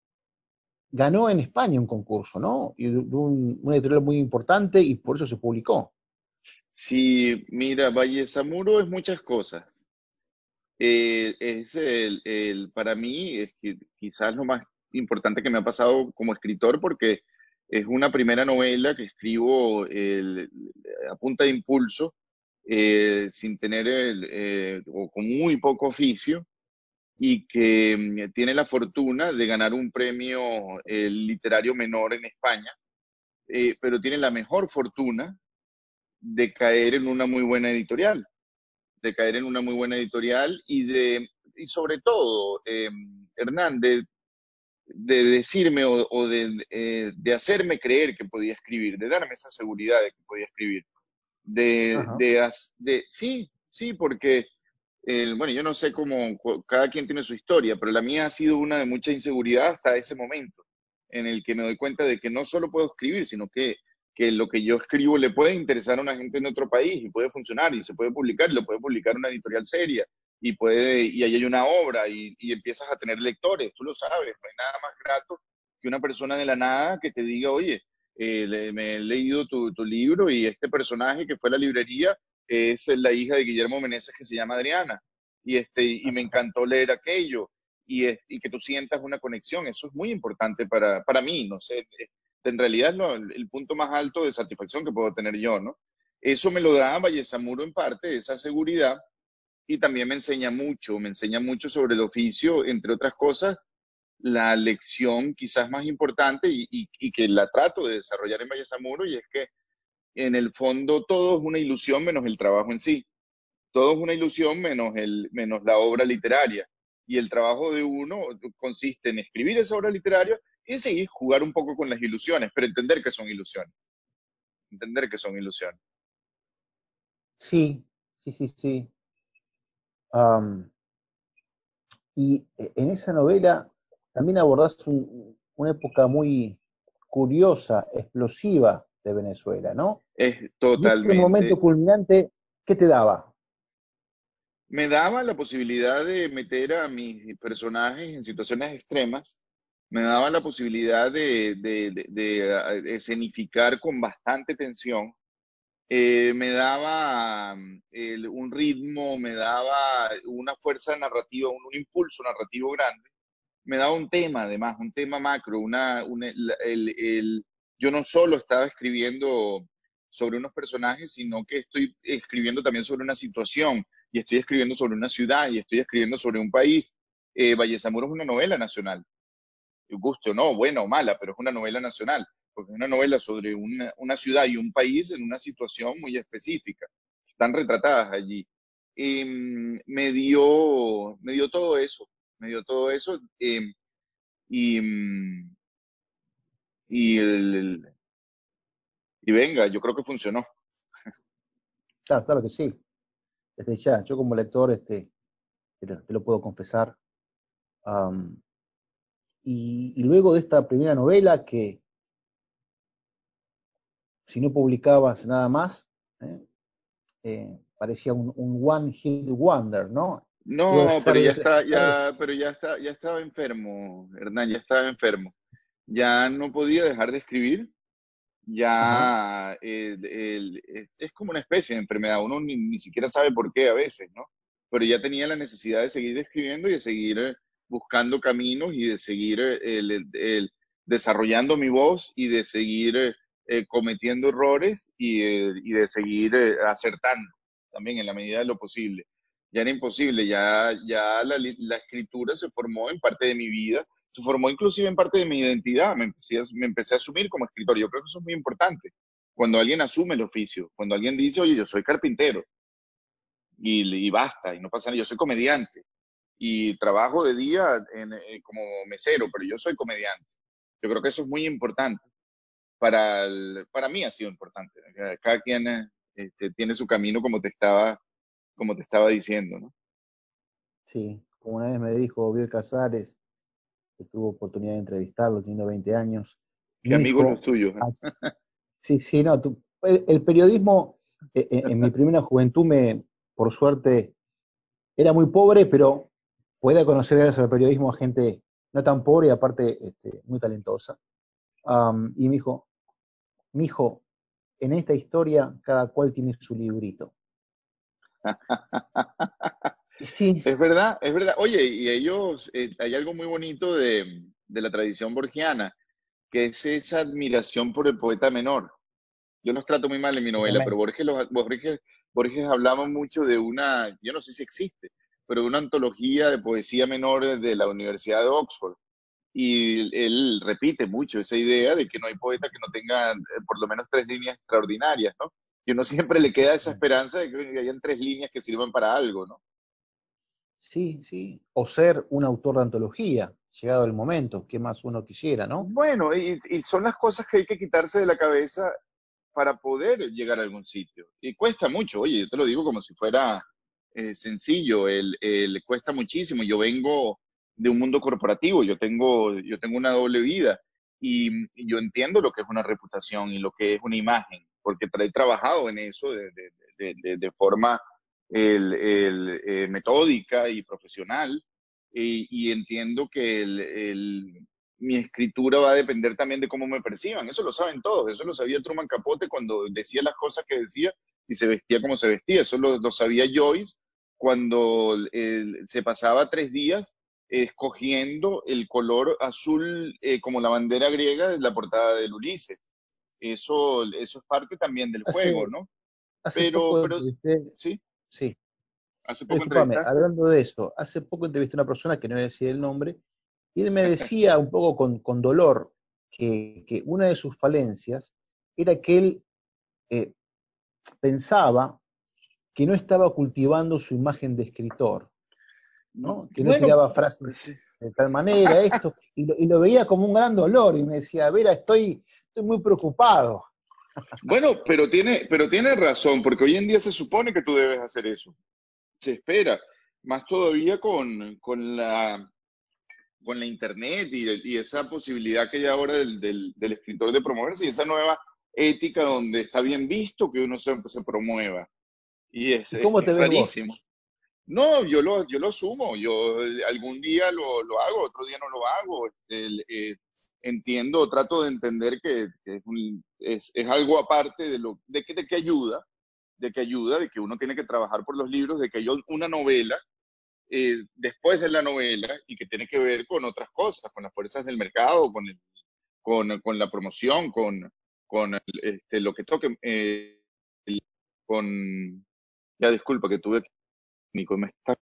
ganó en España un concurso, ¿no? Y de un, una editorial muy importante y por eso se publicó. Sí, mira, Valle Samuro es muchas cosas. Eh, es el, el- para mí, es que quizás lo más importante que me ha pasado como escritor, porque es una primera novela que escribo el- a punta de impulso, eh, sin tener el, eh, o con muy poco oficio, y que mm, tiene la fortuna de ganar un premio eh, literario menor en España, eh, pero tiene la mejor fortuna de caer en una muy buena editorial de caer en una muy buena editorial y de y sobre todo, eh, Hernán, de, de decirme o, o de, eh, de, hacerme creer que podía escribir, de darme esa seguridad de que podía escribir, de, Ajá, de, de sí, sí, porque, eh, bueno, yo no sé cómo, cada quien tiene su historia, pero la mía ha sido una de mucha inseguridad hasta ese momento, en el que me doy cuenta de que no solo puedo escribir, sino que, que lo que yo escribo le puede interesar a una gente en otro país y puede funcionar y se puede publicar, y lo puede publicar una editorial seria y puede, y ahí hay una obra y, y empiezas a tener lectores, tú lo sabes, no hay nada más grato que una persona de la nada que te diga, oye, eh, le- me he leído tu, tu libro y este personaje que fue a la librería es la hija de Guillermo Meneses que se llama Adriana y, este, y me encantó leer aquello y, es- y que tú sientas una conexión, eso es muy importante para, para mí, no sé, eh, en realidad es lo- el punto más alto de satisfacción que puedo tener yo, ¿no? Eso me lo da Vallesamuro en parte, esa seguridad, y también me enseña mucho, me enseña mucho sobre el oficio, entre otras cosas, la lección quizás más importante y, y- y que la trato de desarrollar en Vallesamuro, y es que en el fondo todo es una ilusión menos el trabajo en sí. Todo es una ilusión menos, el, menos la obra literaria. Y el trabajo de uno consiste en escribir esa obra literaria y sí, jugar un poco con las ilusiones, pero entender que son ilusiones. Entender que son ilusiones. sí, sí, sí, sí. Um, y eh, en esa novela también abordás un- una época muy curiosa, explosiva de Venezuela, ¿no? Es Y este momento totalmente. culminante, ¿qué te daba? Me daba la posibilidad de meter a mis personajes en situaciones extremas, me daba la posibilidad de, de, de, de, eh, escenificar con bastante tensión. Eh, me daba mm, el- un ritmo, me daba una fuerza narrativa, un, un impulso narrativo grande, me daba un tema además, un tema macro, una, una- el, el- el- yo no solo estaba escribiendo sobre unos personajes, sino que estoy escribiendo también sobre una situación, y estoy escribiendo sobre una ciudad, y estoy escribiendo sobre un país. Eh, Valle Zamora es una novela nacional, guste o no, buena o mala, pero es una novela nacional, porque es una novela sobre una, una ciudad y un país en una situación muy específica. Están retratadas allí. Y, mm, me dio, me dio todo eso, me dio todo eso, eh, y, mm, y, el- y venga, yo creo que funcionó. Claro, claro que sí, desde ya. Yo como lector, este, te lo, te lo puedo confesar. Um, y, y luego de esta primera novela, que si no publicabas nada más, ¿eh? Eh, parecía un, un one hit wonder, ¿no? Luego de No, hacer pero ya ese está, par ya, pero ya está, ya estaba enfermo, Hernán, ya estaba enfermo. Ya no podía dejar de escribir. ajá, Ya el- el- es, es como una especie de enfermedad, uno ni, ni siquiera sabe por qué a veces, ¿no? Pero ya tenía la necesidad de seguir escribiendo y de seguir eh, buscando caminos y de seguir eh, el- el- el- desarrollando mi voz y de seguir eh, eh, cometiendo errores y, eh, y de seguir eh, acertando también en la medida de lo posible. Ya era imposible, ya, ya la, li- la escritura se formó en parte de mi vida, se formó inclusive en parte de mi identidad, me empecé, a, me empecé a asumir como escritor. Yo creo que eso es muy importante. Cuando alguien asume el oficio, cuando alguien dice, oye, yo soy carpintero y, y basta, y no pasa nada, yo soy comediante y trabajo de día en, eh, como mesero, pero yo soy comediante. Yo creo que eso es muy importante. Para, el- para mí ha sido importante. Cada quien eh, este, tiene su camino como te estaba, como te estaba diciendo, ¿no? sí, como una vez me dijo Biel Casares, que tuvo oportunidad de entrevistarlo teniendo veinte años, Qué mi amigos los hijo, tuyos, ¿eh? ah, sí, sí, no, tú- el, el periodismo eh, eh, en mi primera juventud me, por suerte, era muy pobre, pero puede conocer gracias al periodismo a gente no tan pobre y aparte este, muy talentosa. Um, y me dijo, mi hijo, en esta historia cada cual tiene su librito. Y sí, Es verdad, es verdad. Oye, y ellos, eh, hay algo muy bonito de, de la tradición borgiana, que es esa admiración por el poeta menor. Yo los trato muy mal en mi novela, pero totalmente. Borges, los, Borges, Borges hablaba mucho de una, yo no sé si existe, pero de una antología de poesía menor de la Universidad de Oxford. Y él repite mucho esa idea de que no hay poeta que no tenga eh, por lo menos tres líneas extraordinarias, ¿no? Y uno siempre le queda esa esperanza de que hayan tres líneas que sirvan para algo, ¿no? Sí, sí. O ser un autor de antología, llegado el momento, ¿qué más uno quisiera, no? Bueno, y, y son las cosas que hay que quitarse de la cabeza para poder llegar a algún sitio. Y cuesta mucho, oye, yo te lo digo como si fuera eh, sencillo, el, el- cuesta muchísimo. Yo vengo de un mundo corporativo, yo tengo, yo tengo una doble vida y, y yo entiendo lo que es una reputación y lo que es una imagen, porque tra- he trabajado en eso de, de- de- de- de forma el- el, eh, metódica y profesional y, y entiendo que el, el- mi escritura va a depender también de cómo me perciban. Eso lo saben todos. Eso lo sabía Truman Capote cuando decía las cosas que decía y se vestía como se vestía. Eso lo, lo sabía Joyce cuando eh, se pasaba tres días eh, escogiendo el color azul eh, como la bandera griega de la portada del Ulises. Eso, eso es parte también del juego, Hace, ¿no? hace Pero, poco pero, entrevisté, sí, sí, hace no, poco discúlpame, entrevistaste. hablando de eso, hace poco entrevisté a una persona que no voy a decir el nombre, y él me decía un poco con, con dolor que, que una de sus falencias era que él eh, pensaba que no estaba cultivando su imagen de escritor, ¿no? Que no Bueno, tiraba frases sí. de tal manera, esto, y lo, y lo veía como un gran dolor, y me decía, Vera, estoy, estoy muy preocupado. Bueno, pero tiene, pero tiene razón, porque hoy en día se supone que tú debes hacer eso. Se espera, más todavía con, con la, con la internet y, y esa posibilidad que hay ahora del, del, del escritor de promoverse y esa nueva ética donde está bien visto que uno se, se promueva. Y es, ¿Y es, cómo te es ves vos? rarísimo. No, yo lo, yo lo asumo, yo eh, algún día lo, lo hago, otro día no lo hago. Este, el- eh, entiendo, trato de entender que, que es, un- es- es algo aparte de lo de que, de que ayuda, de que ayuda, de que uno tiene que trabajar por los libros, de que hay una novela eh, después de la novela y que tiene que ver con otras cosas, con las fuerzas del mercado, con, el- con, con la promoción, con, con el- este, lo que toque, eh, con, ya disculpa que tuve técnico, me está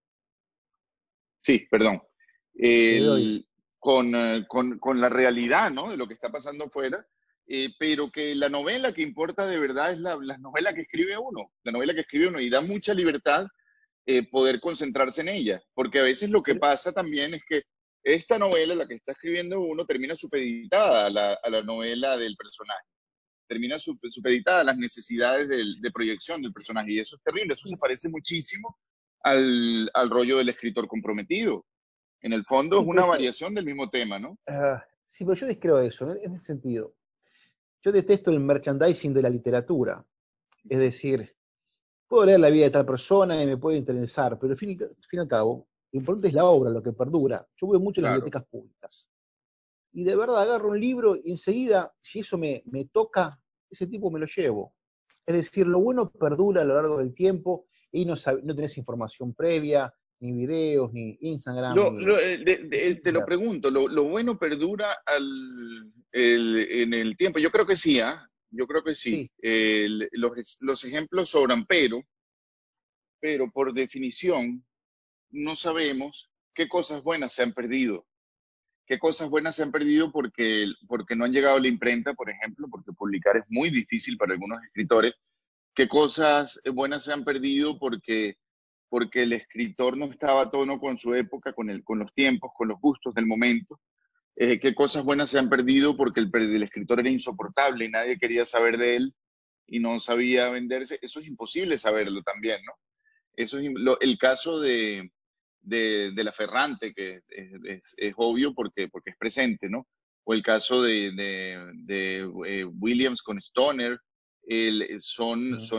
Sí, perdón. Te doy. El- con, eh, con- con la realidad, ¿no? De lo que está pasando afuera, eh, pero que la novela que importa de verdad es la, la novela que escribe uno, la novela que escribe uno, y da mucha libertad eh, poder concentrarse en ella, porque a veces lo que Pero, pasa también es que esta novela, la que está escribiendo uno, termina supeditada a la, a la novela del personaje, termina sup- supeditada a las necesidades del- de proyección del personaje, y eso es terrible, eso se sí, parece muchísimo al, al rollo del escritor comprometido. En el fondo es sí, pero una yo, variación del mismo tema, ¿no? ah, sí, pero yo descreo eso, ¿no? En ese sentido. Yo detesto el merchandising de la literatura. Es decir, puedo leer la vida de tal persona y me puede interesar, pero al fin, y al fin y al cabo, lo importante es la obra, lo que perdura. Yo voy mucho a las Claro. bibliotecas públicas. Y de verdad agarro un libro y enseguida, si eso me, me toca, ese tipo me lo llevo. Es decir, lo bueno perdura a lo largo del tiempo y no, sab- no tenés información previa, ni videos, ni Instagram, Lo, ni... lo, eh, de- de- te lo Leer. pregunto, ¿lo, lo bueno perdura al, el- en el tiempo? Yo creo que sí, ¿ah? Yo creo que sí. Sí, El- los, los ejemplos sobran, pero, pero por definición no sabemos qué cosas buenas se han perdido. ¿Qué cosas buenas se han perdido porque, porque no han llegado a la imprenta, por ejemplo? Porque publicar es muy difícil para algunos escritores. ¿Qué cosas buenas se han perdido porque, porque el escritor no estaba a tono con su época, con, el, con los tiempos, con los gustos del momento? Eh, ¿qué cosas buenas se han perdido porque el, el escritor era insoportable y nadie quería saber de él y no sabía venderse? Eso es imposible saberlo también, ¿no? Eso es lo- el caso de, de, de la Ferrante, que es, es- es obvio porque, porque es presente, ¿no? O el caso de, de, de, eh, Williams con Stoner, el- son, mm, son,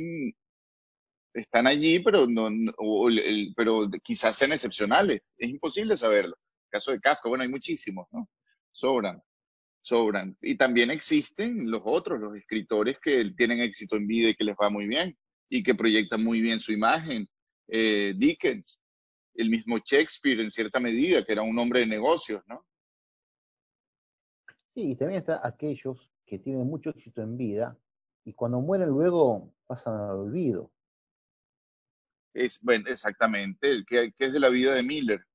están allí, pero, no, no- o el- el- pero quizás sean excepcionales. Es imposible saberlo. El caso de Kafka, bueno, hay muchísimos, ¿no? Sobran, sobran. Y también existen los otros, los escritores que tienen éxito en vida y que les va muy bien y que proyectan muy bien su imagen. Eh, Dickens, el mismo Shakespeare en cierta medida, que era un hombre de negocios, ¿no? sí, y también está aquellos que tienen mucho éxito en vida y cuando mueren luego pasan al olvido, Es, bueno, exactamente, que, que es de la vida de Miller,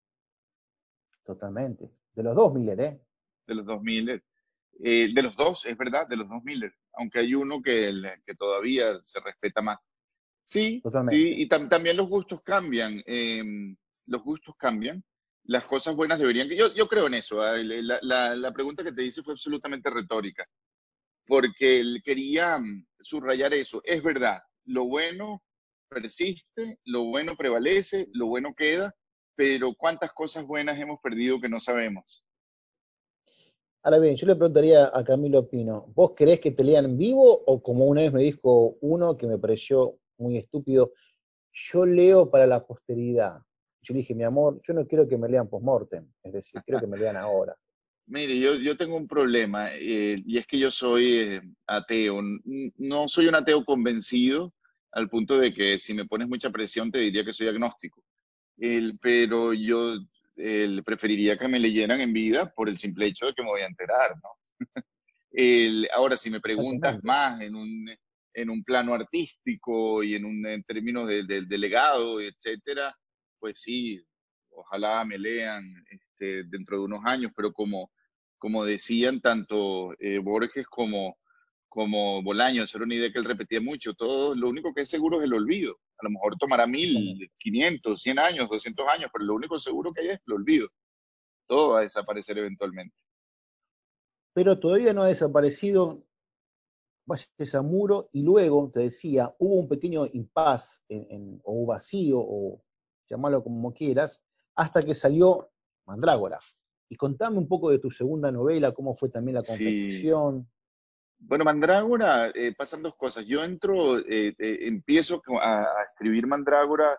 totalmente. De los dos Miller, ¿eh? de los dos Miller. Eh, de los dos, es verdad, de los dos Miller, aunque hay uno que, el- que todavía se respeta más. Sí, sí, Totalmente. y tam- también los gustos cambian, eh, los gustos cambian, las cosas buenas deberían, yo, yo creo en eso, ¿ah? La, la- la pregunta que te hice fue absolutamente retórica, porque él quería mm, subrayar eso. Es verdad, lo bueno persiste, lo bueno prevalece, lo bueno queda, pero ¿cuántas cosas buenas hemos perdido que no sabemos? Ahora bien, yo le preguntaría a Camilo Pino, ¿vos querés que te lean en vivo o como una vez me dijo uno que me pareció muy estúpido, yo leo para la posteridad? Yo le dije, mi amor, yo no quiero que me lean post-mortem, es decir, quiero que me lean ahora. Mire, yo, yo tengo un problema eh, y es que yo soy eh, ateo. N- No soy un ateo convencido al punto de que si me pones mucha presión te diría que soy agnóstico. El- pero yo el, preferiría que me leyeran en vida por el simple hecho de que me voy a enterar, ¿no? El, ahora, si me preguntas Exactamente. más en un, en un plano artístico y en, un, en términos del de, de legado, etcétera, pues sí, ojalá me lean este, dentro de unos años, pero como, como decían tanto eh, Borges como, como Bolaños, era una idea que él repetía mucho, todo, lo único que es seguro es el olvido. A lo mejor tomará Totalmente. mil, quinientos, cien años, doscientos años, pero lo único seguro que hay es el olvido. Todo va a desaparecer eventualmente. Pero todavía no ha desaparecido Valles a Muro y luego, te decía, hubo un pequeño impas en, en, o vacío, o llamarlo como quieras, hasta que salió Mandrágora. Y contame un poco de tu segunda novela, cómo fue también la Sí. confección. Bueno, Mandrágora, eh, pasan dos cosas. Yo entro, eh, eh, empiezo co- a, a escribir Mandrágora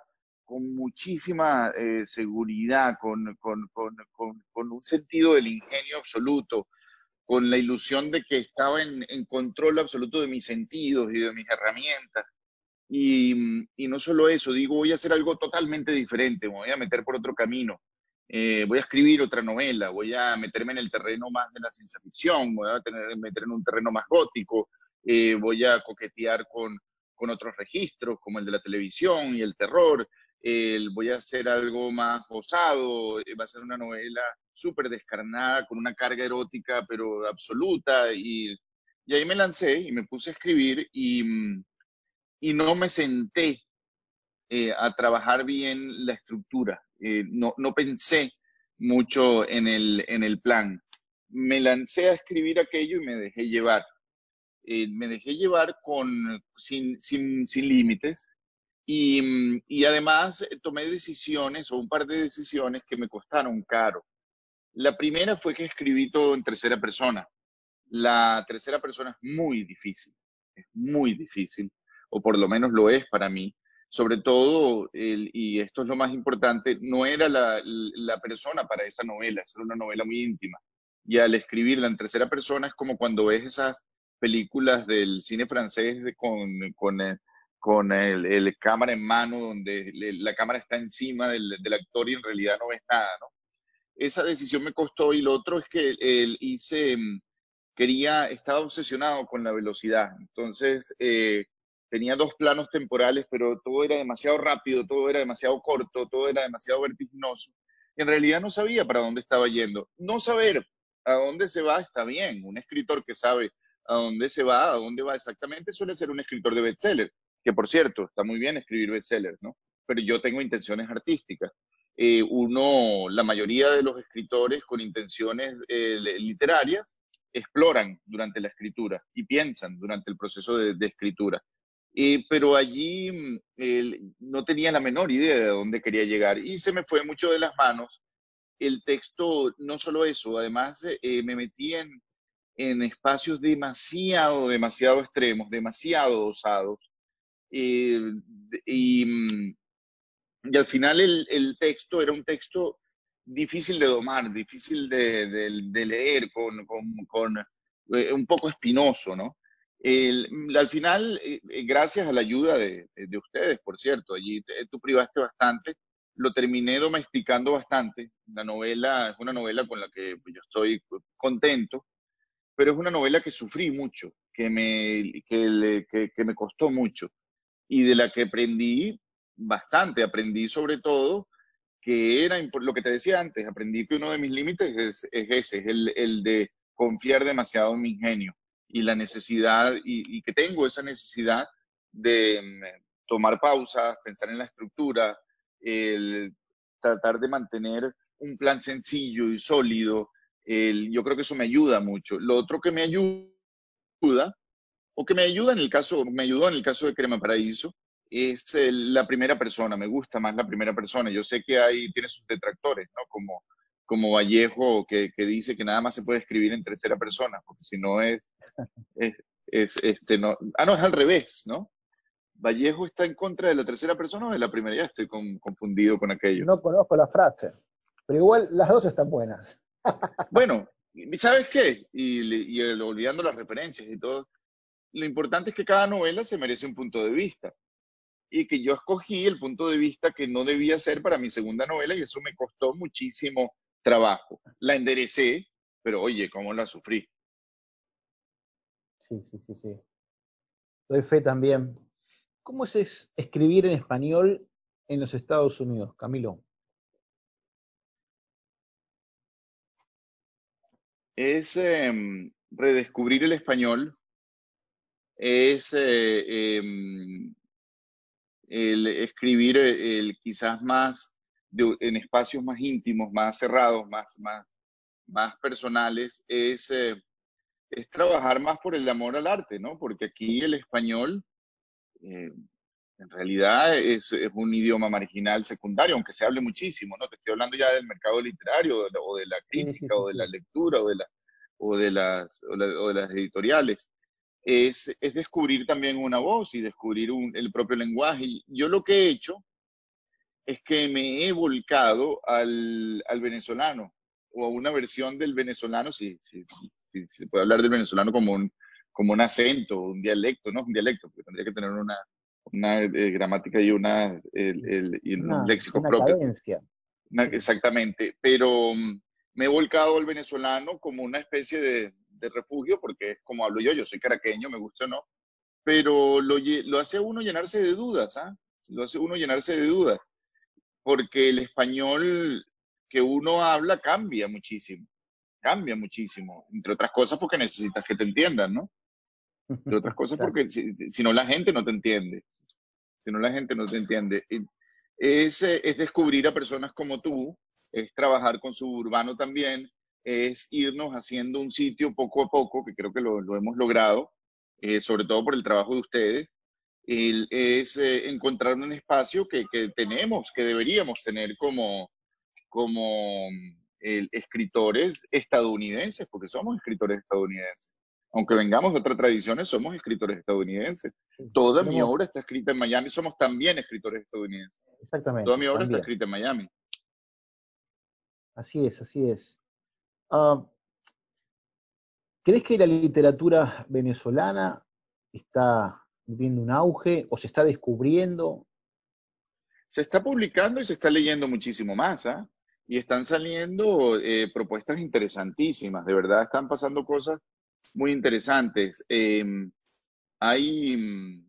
con muchísima eh, seguridad, con, con, con, con, con un sentido del ingenio absoluto, con la ilusión de que estaba en, en control absoluto de mis sentidos y de mis herramientas. Y, y, no solo eso, digo, voy a hacer algo totalmente diferente, me voy a meter por otro camino, eh, voy a escribir otra novela, voy a meterme en el terreno más de la ciencia ficción, voy a tener, meter en un terreno más gótico, eh, voy a coquetear con, con otros registros como el de la televisión y el terror, eh, voy a hacer algo más osado, eh, va a ser una novela súper descarnada, con una carga erótica pero absoluta, y, y ahí me lancé y me puse a escribir y y no me senté eh, a trabajar bien la estructura. Eh, no, no pensé mucho en el, en el plan. Me lancé a escribir aquello y me dejé llevar. Eh, me dejé llevar con, sin, sin, sin límites y, y además eh, tomé decisiones o un par de decisiones que me costaron caro. La primera fue que escribí todo en tercera persona. La tercera persona es muy difícil, es muy difícil, o por lo menos lo es para mí. Sobre todo, el, y esto es lo más importante, no era la, la persona para esa novela, es una novela muy íntima. Y al escribirla en tercera persona es como cuando ves esas películas del cine francés de- con, con, eh, con el, el cámara en mano, donde le- la cámara está encima del, del actor y en realidad no ves nada, ¿no? Esa decisión me costó y lo otro es que él hice, mm, quería, estaba obsesionado con la velocidad. Entonces, eh, tenía dos planos temporales, pero todo era demasiado rápido, todo era demasiado corto, todo era demasiado vertiginoso. En realidad no sabía para dónde estaba yendo. No saber a dónde se va está bien. Un escritor que sabe a dónde se va, a dónde va exactamente, suele ser un escritor de bestseller, que por cierto, está muy bien escribir bestsellers, ¿no? Pero yo tengo intenciones artísticas. Eh, uno, la mayoría de los escritores con intenciones eh, literarias exploran durante la escritura y piensan durante el proceso de, de escritura. Eh, pero allí mm, el, no tenía la menor idea de dónde quería llegar y se me fue mucho de las manos. El texto, no solo eso, además eh, me metí en, en espacios demasiado, demasiado extremos, demasiado osados. Eh, y, mm, y al final el, el texto era un texto difícil de domar, difícil de, de- de leer, con, con- con, eh, un poco espinoso, ¿no? El- al final, eh, eh, gracias a la ayuda de, de ustedes, por cierto, allí te- tú privaste bastante, lo terminé domesticando bastante. La novela es una novela con la que pues, yo estoy contento, pero es una novela que sufrí mucho, que me, que le- que- que me costó mucho y de la que aprendí bastante. Aprendí sobre todo que era impo- lo que te decía antes, aprendí que uno de mis límites es, es ese, es el, el de confiar demasiado en mi ingenio y la necesidad, y, y que tengo esa necesidad de mm, tomar pausas, pensar en la estructura, el tratar de mantener un plan sencillo y sólido. El, yo creo que eso me ayuda mucho. Lo otro que me ayuda o que me ayuda en el caso, me ayudó en el caso de Crema Paraíso, es el- la primera persona, me gusta más la primera persona. Yo sé que hay, tiene sus detractores, ¿no? Como, como Vallejo, que, que dice que nada más se puede escribir en tercera persona, porque si no es, es, es, este, no, ah, no, es al revés, ¿no? Vallejo está en contra de la tercera persona o de la primera, ya estoy con- confundido con aquello. No conozco la frase, pero igual las dos están buenas. Bueno, ¿sabes qué? Y, y el- olvidando las referencias y todo, lo importante es que cada novela se merece un punto de vista. Y que yo escogí el punto de vista que no debía ser para mi segunda novela y eso me costó muchísimo trabajo. La enderecé, pero oye, cómo la sufrí. Sí, sí, sí, sí. Doy fe también. ¿Cómo es es escribir en español en los Estados Unidos, Camilo? Es eh, redescubrir el español, es eh, eh, el escribir eh, el, quizás más de- en espacios más íntimos, más cerrados, más, más, más personales, es, eh, es trabajar más por el amor al arte, ¿no? Porque aquí el español eh, en realidad es, es un idioma marginal secundario, aunque se hable muchísimo, ¿no? Te estoy hablando ya del mercado literario o de la, o de la Sí, sí, crítica sí, o de la sí. lectura o de, la, o de, las, o la- o de las editoriales. Es, es descubrir también una voz y descubrir un- el propio lenguaje. Y yo lo que he hecho es que me he volcado al, al venezolano o a una versión del venezolano, si, si, si- si se puede hablar del venezolano como un, como un acento, un dialecto, no un dialecto, porque tendría que tener una, una eh, gramática y, una, el- el- y unos Una, léxicos una propios. cadencia. Na- Sí. Exactamente, pero mm, me he volcado al venezolano como una especie de, de refugio, porque es como hablo yo, yo soy caraqueño, me gusta o no, pero lo, lle- lo hace a uno llenarse de dudas, ¿ah? Lo hace uno llenarse de dudas, porque el español que uno habla cambia muchísimo, cambia muchísimo, entre otras cosas porque necesitas que te entiendan, ¿no? Entre otras cosas Exacto. porque si, si no la gente no te entiende, si no la gente no te entiende. Y Es, eh, es descubrir a personas como tú, es trabajar con Suburbano también, es irnos haciendo un sitio poco a poco, que creo que lo, lo hemos logrado, eh, sobre todo por el trabajo de ustedes, el- es eh, encontrar un espacio que, que tenemos, que deberíamos tener como, como el, escritores estadounidenses, porque somos escritores estadounidenses. Aunque vengamos de otras tradiciones, somos escritores estadounidenses. Sí. Toda mi Tenemos, obra está escrita en Miami, somos también escritores estadounidenses. Toda exactamente, mi obra está también. escrita en Miami. Así es, así es. Ah, ¿crees que la literatura venezolana está viviendo un auge o se está descubriendo? Se está publicando y se está leyendo muchísimo más, ¿ah? Y están saliendo eh, propuestas interesantísimas, de verdad, están pasando cosas muy interesantes. Eh, hay, mm,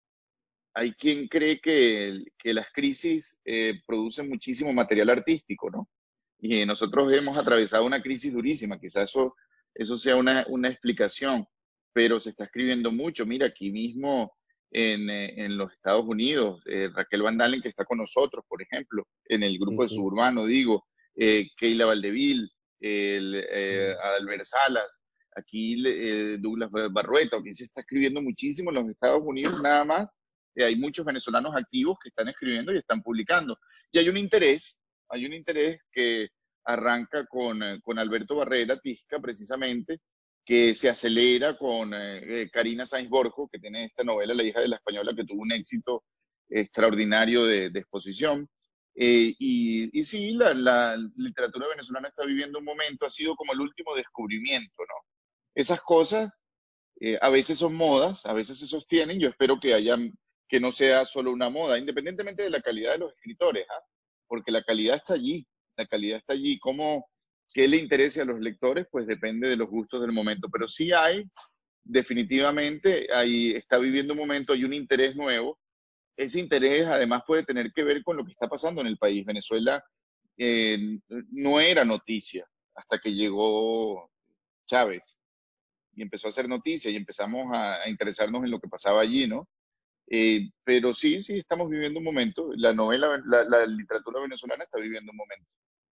hay quien cree que, el- que las crisis eh, producen muchísimo material artístico, ¿no? Y nosotros hemos atravesado una crisis durísima, quizás eso, eso sea una, una explicación, pero se está escribiendo mucho. Mira, aquí mismo en, eh, en los Estados Unidos, eh, Raquel Van Dalen, que está con nosotros, por ejemplo, en el Sí, grupo de sí. Suburbano, digo, eh, Keila Valdevil, el, eh, Mm. Albert Salas, aquí eh, Douglas Barrueto, aquí se está escribiendo muchísimo en los Estados Unidos, nada más. Eh, hay muchos venezolanos activos que están escribiendo y están publicando. Y hay un interés, hay un interés que arranca con, eh, con Alberto Barrera Tisca, precisamente, que se acelera con eh, eh, Karina Sainz Borjo, que tiene esta novela, La hija de la española, que tuvo un éxito extraordinario de, de exposición. Eh, y, y, sí, la, la, literatura venezolana está viviendo un momento, ha sido como el último descubrimiento, ¿no? Esas cosas eh, a veces son modas, a veces se sostienen, yo espero que haya, que no sea solo una moda, independientemente de la calidad de los escritores, ¿ah? Porque la calidad está allí, la calidad está allí. ¿Cómo, qué le interese a los lectores? Pues depende de los gustos del momento, pero sí hay, definitivamente, ahí está viviendo un momento, hay un interés nuevo. Ese interés además puede tener que ver con lo que está pasando en el país. Venezuela eh, no era noticia hasta que llegó Chávez y empezó a hacer noticia y empezamos a, a interesarnos en lo que pasaba allí, ¿no? Eh, pero sí, sí, estamos viviendo un momento. La novela, la, la literatura venezolana está viviendo un momento.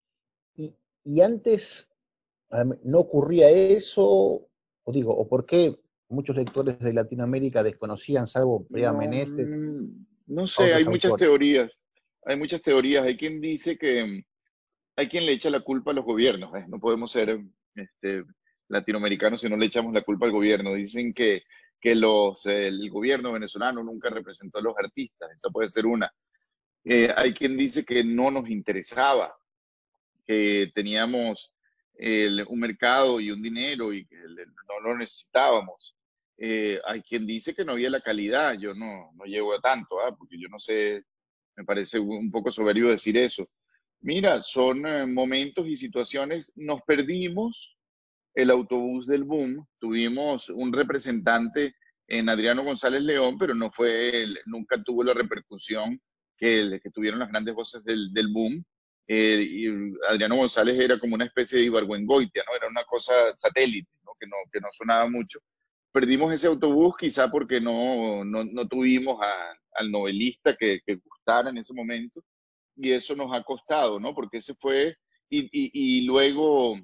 Y, y antes am- no ocurría eso, o digo, o por qué muchos lectores de Latinoamérica desconocían, salvo Prea No, Meneses, mm, no a sé, hay otros muchas autores. teorías. Hay muchas teorías. Hay quien dice que hay quien le echa la culpa a los gobiernos. ¿Eh? No podemos ser este, latinoamericanos si no le echamos la culpa al gobierno. Dicen que, que los, el gobierno venezolano nunca representó a los artistas. Esa puede ser una. Eh, hay quien dice que no nos interesaba, que teníamos el- un mercado y un dinero y que le- no lo necesitábamos. Eh, hay quien dice que no había la calidad, yo no, no llego a tanto, ¿ah? Porque yo no sé, me parece un poco soberbio decir eso. Mira, son eh, momentos y situaciones, nos perdimos el autobús del boom. Tuvimos un representante en Adriano González León, pero no fue, el- nunca tuvo la repercusión que, el- que tuvieron las grandes voces del, del boom. Eh, y Adriano González era como una especie de Ibargüengoitia, ¿no? Era una cosa satélite, ¿no? Que no, que no sonaba mucho. Perdimos ese autobús quizá porque no, no, no tuvimos a- al novelista que, que gustara en ese momento y eso nos ha costado, ¿no? Porque ese fue, y, y, y luego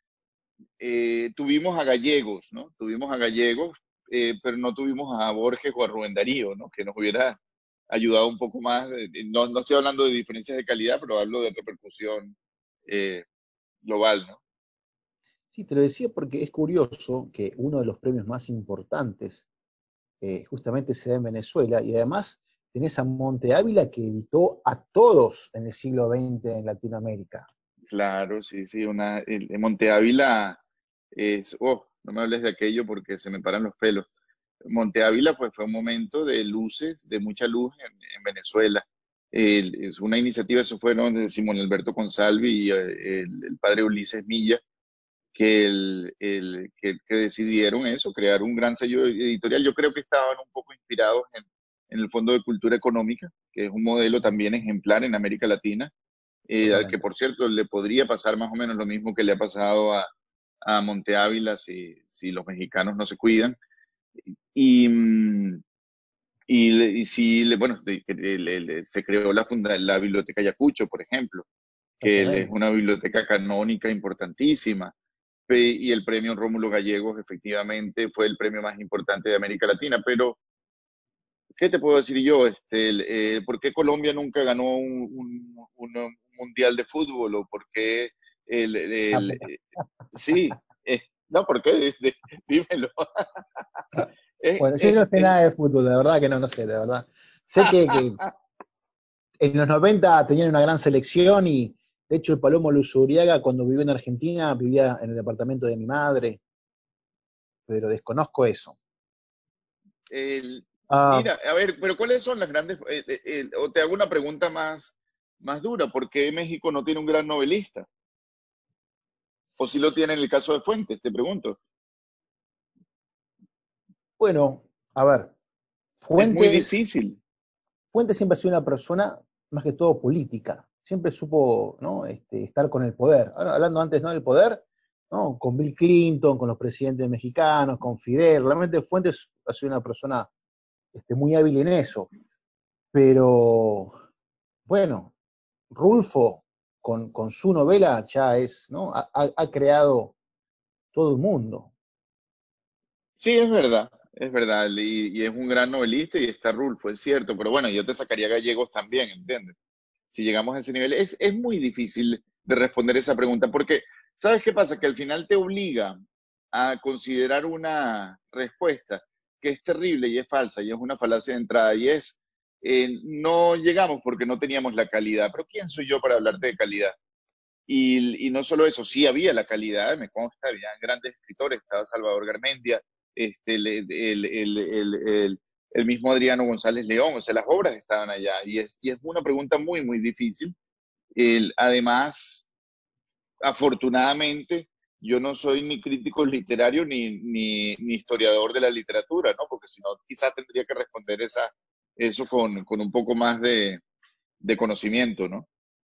eh, tuvimos a gallegos, ¿no? Tuvimos a gallegos, eh, pero no tuvimos a Borges o a Rubén Darío, ¿no? Que nos hubiera ayudado un poco más. Eh, No, no estoy hablando de diferencias de calidad, pero hablo de repercusión eh, global, ¿no? Sí, te lo decía porque es curioso que uno de los premios más importantes eh, justamente se da en Venezuela y además tenés a Monte Ávila que editó a todos en el siglo veinte en Latinoamérica. Claro, sí, sí, una, el, el Monte Ávila es, oh, no me hables de aquello porque se me paran los pelos. Monte Ávila pues fue un momento de luces, de mucha luz en, en Venezuela. El- es una iniciativa, eso fue, ¿no?, de Simón Alberto Consalvi y eh, el, el padre Ulises Milla, que, el, el- que, que decidieron eso, crear un gran sello editorial. Yo creo que estaban un poco inspirados en, en el Fondo de Cultura Económica, que es un modelo también ejemplar en América Latina, eh, al que Totalmente. por cierto le podría pasar más o menos lo mismo que le ha pasado a, a Monte Ávila si, si los mexicanos no se cuidan. Y, mm, y, le- y si, le- bueno, de- que le- le- se creó la, funda, la Biblioteca Ayacucho, por ejemplo, que es Exactamente. una biblioteca canónica importantísima. Pe- Y el premio Rómulo Gallegos efectivamente fue el premio más importante de América Latina. Pero, ¿qué te puedo decir yo? Este, el, eh, ¿por qué Colombia nunca ganó un, un- un- un mundial de fútbol? ¿O por qué el, Ah, el- porque- eh, sí, eh, no, ¿por qué? Dímelo. Es, bueno, yo es- no sé es- nada de fútbol, de verdad que no, no sé, de verdad. Sé que, que en los noventa tenían una gran selección y de hecho el Palomo Luzuriaga cuando vivió en Argentina vivía en el departamento de mi madre, pero desconozco eso. el- Ah, mira, a ver, pero ¿cuáles son las grandes? Eh, eh, eh, o te hago una pregunta más, más dura. ¿Por qué México no tiene un gran novelista? ¿O si lo tiene en el caso de Fuentes? Te pregunto. bueno, a ver, Es muy Fuentes, difícil. Fuentes siempre ha sido una persona más que todo política, siempre supo, ¿no?, este, estar con el poder. Ahora, hablando antes, ¿no?, del poder, ¿no?, con Bill Clinton, con los presidentes mexicanos, con Fidel, realmente Fuentes ha sido una persona este, muy hábil en eso, pero bueno, Rulfo con, con su novela ya es, ¿no? Ha, ha- ha creado todo el mundo. Sí, es verdad, es verdad. Y, y es un gran novelista y está Rulfo, es cierto. Pero bueno, yo te sacaría gallegos también, ¿entiendes? Si llegamos a ese nivel. Es, es muy difícil de responder esa pregunta porque, ¿sabes qué pasa? Que al final te obliga a considerar una respuesta que es terrible y es falsa y es una falacia de entrada y es, eh, no llegamos porque no teníamos la calidad. Pero ¿quién soy yo para hablarte de calidad? Y, y no solo eso, sí había la calidad, me consta, había grandes escritores, estaba Salvador Garmendia, este, el, el, el, el, el, el mismo Adriano González León, o sea, las obras estaban allá. Y es, y es una pregunta muy, muy difícil. El, además, afortunadamente, yo no soy ni crítico literario ni, ni, ni historiador de la literatura, ¿no? Porque si no, quizás tendría que responder esa, eso con, con un poco más de, de conocimiento, ¿no?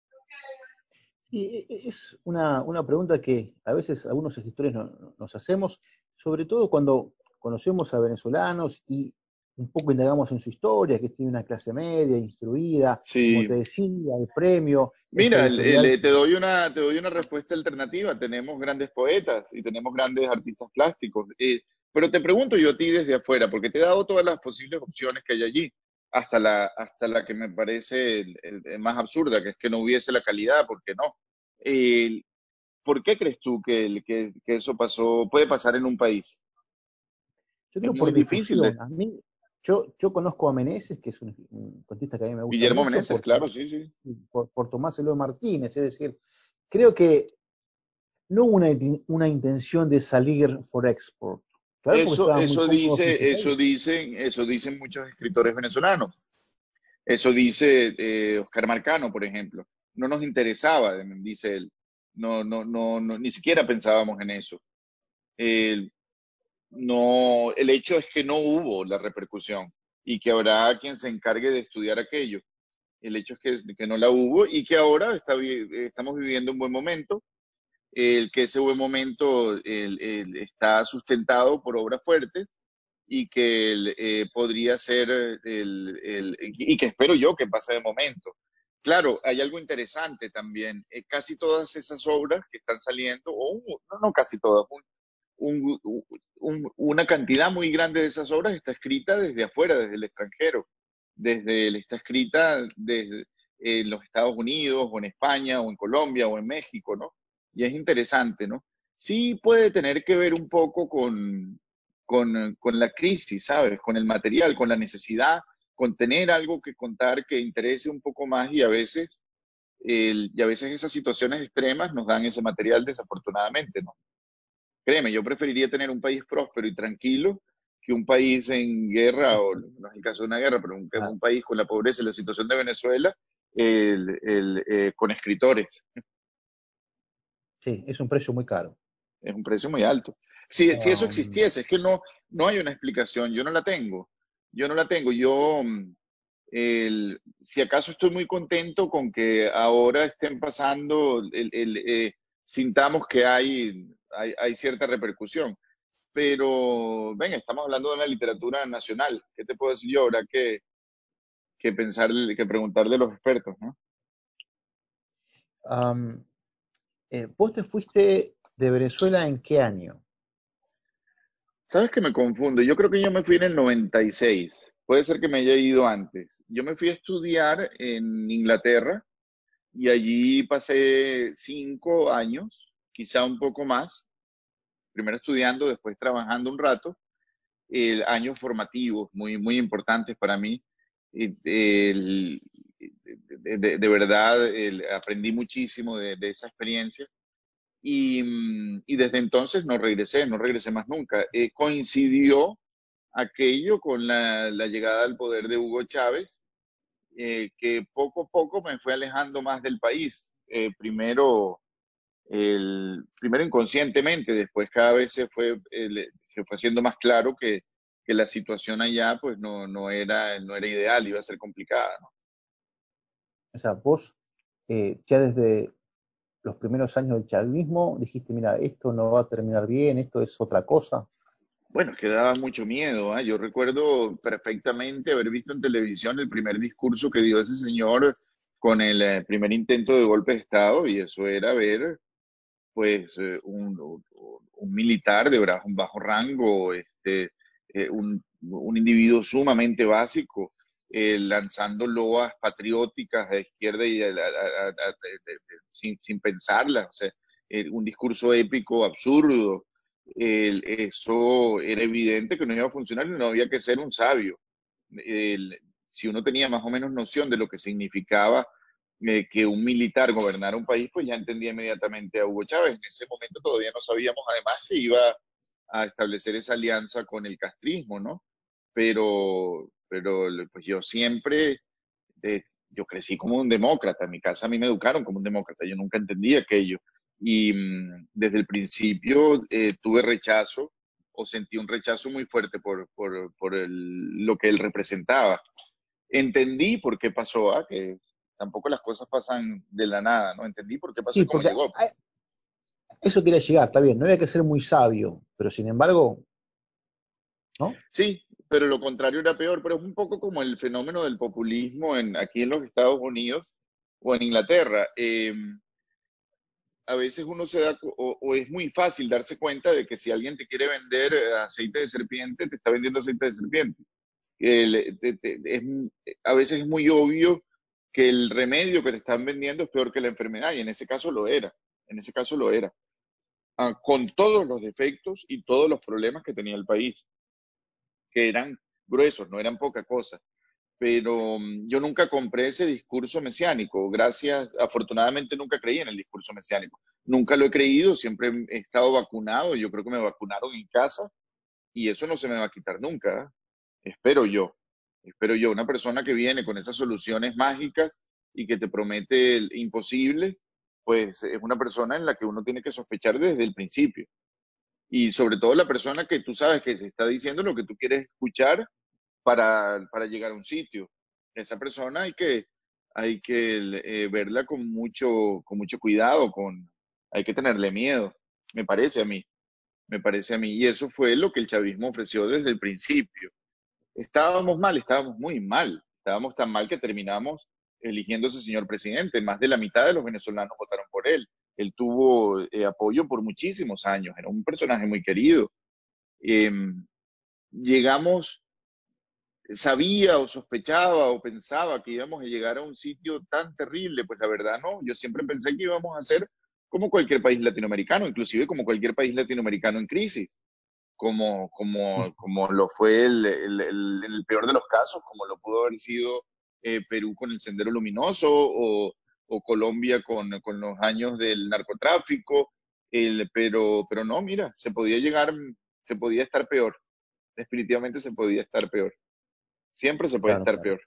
Sí, e- e- es una, una pregunta que a veces algunos escritores no- no- nos hacemos, sobre todo cuando conocemos a venezolanos y un poco indagamos en su historia, que tiene una clase media, instruida, como te Sí. decía, el premio, esta Mira, el- editorial. el- te doy una, te doy una respuesta alternativa. Tenemos grandes poetas y tenemos grandes artistas plásticos. Eh, pero te pregunto yo a ti desde afuera, porque te he dado todas las posibles opciones que hay allí, hasta la, hasta la que me parece el- el- el más absurda, que es que no hubiese la calidad, porque no. Eh, ¿por qué crees tú que, el- que, que eso pasó, puede pasar en un país? Yo Es creo muy por difícil de... difusión. A mí, yo, yo conozco a Meneses, que es un, un cuentista que a mí me gusta Guillermo mucho, Meneses, por, claro, sí, sí. por, por Tomás Eloy Martínez, es decir, creo que no hubo una, una intención de salir for export, claro, porque Eso, estaban muy eso cómodos en su dice, eso país. dicen, eso dicen muchos escritores venezolanos. Eso dice eh, Oscar Marcano, por ejemplo. No nos interesaba, dice él. No, no, no, no, ni siquiera pensábamos en eso. El, no, el hecho es que no hubo la repercusión y que habrá quien se encargue de estudiar aquello. El hecho es que, que no la hubo y que ahora está, estamos viviendo un buen momento, el que ese buen momento el, el, está sustentado por obras fuertes y que el, eh, podría ser el, el, y que espero yo que pase de momento. Claro, hay algo interesante también. Eh, casi todas esas obras que están saliendo, o un, no, no casi todas, un, un, un, una cantidad muy grande de esas obras está escrita desde afuera, desde el extranjero. Desde, está escrita desde en los Estados Unidos, o en España, o en Colombia, o en México, ¿no? Y es interesante, ¿no? Sí puede tener que ver un poco con, con, con la crisis, ¿sabes? Con el material, con la necesidad con tener algo que contar que interese un poco más y a veces, el- y a veces esas situaciones extremas nos dan ese material desafortunadamente, ¿no? Créeme, yo preferiría tener un país próspero y tranquilo que un país en guerra, o no es el caso de una guerra, pero un, Ah, un país con la pobreza y la situación de Venezuela, el- el, eh, con escritores. sí, es un precio muy caro. Es un precio muy alto. Si, si eso Um, existiese, es que no, no hay una explicación, yo no la tengo. Yo no la tengo. Yo, mm, el- si acaso estoy muy contento con que ahora estén pasando, el, el, eh, sintamos que hay, hay, hay cierta repercusión. Pero, ven, estamos hablando de una literatura nacional. ¿Qué te puedo decir yo? Habrá que, que pensar, que preguntarle a los expertos, ¿no? um, eh, ¿Vos te fuiste de Venezuela en qué año? Sabes que me confundo. Yo creo que yo me fui en el noventa y seis. Puede ser que me haya ido antes. Yo me fui a estudiar en Inglaterra y allí pasé cinco años, quizá un poco más. Primero estudiando, después trabajando un rato. El, años formativos muy, muy importantes para mí. Y el- de, de- de verdad, el- aprendí muchísimo de, de esa experiencia. Y, mm, y desde entonces no regresé, no regresé más nunca. Eh, coincidió aquello con la, la llegada al poder de Hugo Chávez, eh, que poco a poco me fue alejando más del país. Eh, primero, el, primero inconscientemente, después cada vez se fue, el- se fue haciendo más claro que, que la situación allá pues no, no era, no era ideal, iba a ser complicada, ¿no? O sea, vos eh, ya desde los primeros años del chavismo dijiste, mira, esto no va a terminar bien, esto es otra cosa. Bueno, es que daba mucho miedo, ¿ah? Yo recuerdo perfectamente haber visto en televisión el primer discurso que dio ese señor con el eh, primer intento de golpe de Estado y eso era ver pues eh, un, un- un militar de bajo, bajo rango, este, eh, un, un individuo sumamente básico, eh, lanzando loas patrióticas a izquierda y a- a- a- a- de- de- de- sin, sin pensarlas, o sea, eh, un discurso épico absurdo. El- eso era evidente que no iba a funcionar y no había que ser un sabio. El- si uno tenía más o menos noción de lo que significaba eh, que un militar gobernara un país, pues ya entendía inmediatamente a Hugo Chávez. En ese momento todavía no sabíamos además que iba a establecer esa alianza con el castrismo, ¿no? Pero, pero pues yo siempre, eh, yo crecí como un demócrata, en mi casa a mí me educaron como un demócrata, yo nunca entendí aquello. Y mm, desde el principio eh, tuve rechazo o sentí un rechazo muy fuerte por, por, por el- lo que él representaba. Entendí por qué pasó, ¿ah? Que tampoco las cosas pasan de la nada, ¿no? Entendí por qué pasó Sí, y cómo porque llegó, pues. a eso quería llegar, está bien, no había que ser muy sabio, pero sin embargo, ¿no? Sí, pero lo contrario era peor, pero es un poco como el fenómeno del populismo en, aquí en los Estados Unidos o en Inglaterra. Eh, a veces uno se da, cu- o, o es muy fácil darse cuenta de que si alguien te quiere vender eh, aceite de serpiente, te está vendiendo aceite de serpiente. El- te- te- es, a veces es muy obvio que el remedio que te están vendiendo es peor que la enfermedad, y en ese caso lo era, en ese caso lo era, ah, con todos los defectos y todos los problemas que tenía el país, que eran gruesos, no eran poca cosa. Pero mm, yo nunca compré ese discurso mesiánico, gracias, afortunadamente nunca creí en el discurso mesiánico, nunca lo he creído, siempre he estado vacunado, yo creo que me vacunaron en casa y eso no se me va a quitar nunca, ¿eh? Espero yo, espero yo, una persona que viene con esas soluciones mágicas y que te promete el imposible, pues es una persona en la que uno tiene que sospechar desde el principio. Y sobre todo la persona que tú sabes que te está diciendo lo que tú quieres escuchar para, para llegar a un sitio. Esa persona hay que, hay que eh, verla con mucho, con mucho cuidado, con, hay que tenerle miedo, me parece a mí, me parece a mí. Y eso fue lo que el chavismo ofreció desde el principio. Estábamos mal, estábamos muy mal. Estábamos tan mal que terminamos eligiendo a ese señor presidente. Más de la mitad de los venezolanos votaron por él. Él tuvo eh, apoyo por muchísimos años. Era un personaje muy querido. Eh, llegamos, sabía o sospechaba o pensaba que íbamos a llegar a un sitio tan terrible. Pues la verdad no. Yo siempre pensé que íbamos a ser como cualquier país latinoamericano, inclusive como cualquier país latinoamericano en crisis. como, Mm, como, como lo fue el, el, el- en el peor de los casos, como lo pudo haber sido eh, Perú con el Sendero Luminoso o, o Colombia con, con los años del narcotráfico, el, pero, pero no, mira, se podía llegar, se podía estar peor, definitivamente se podía estar peor, siempre se puede claro, estar claro. peor.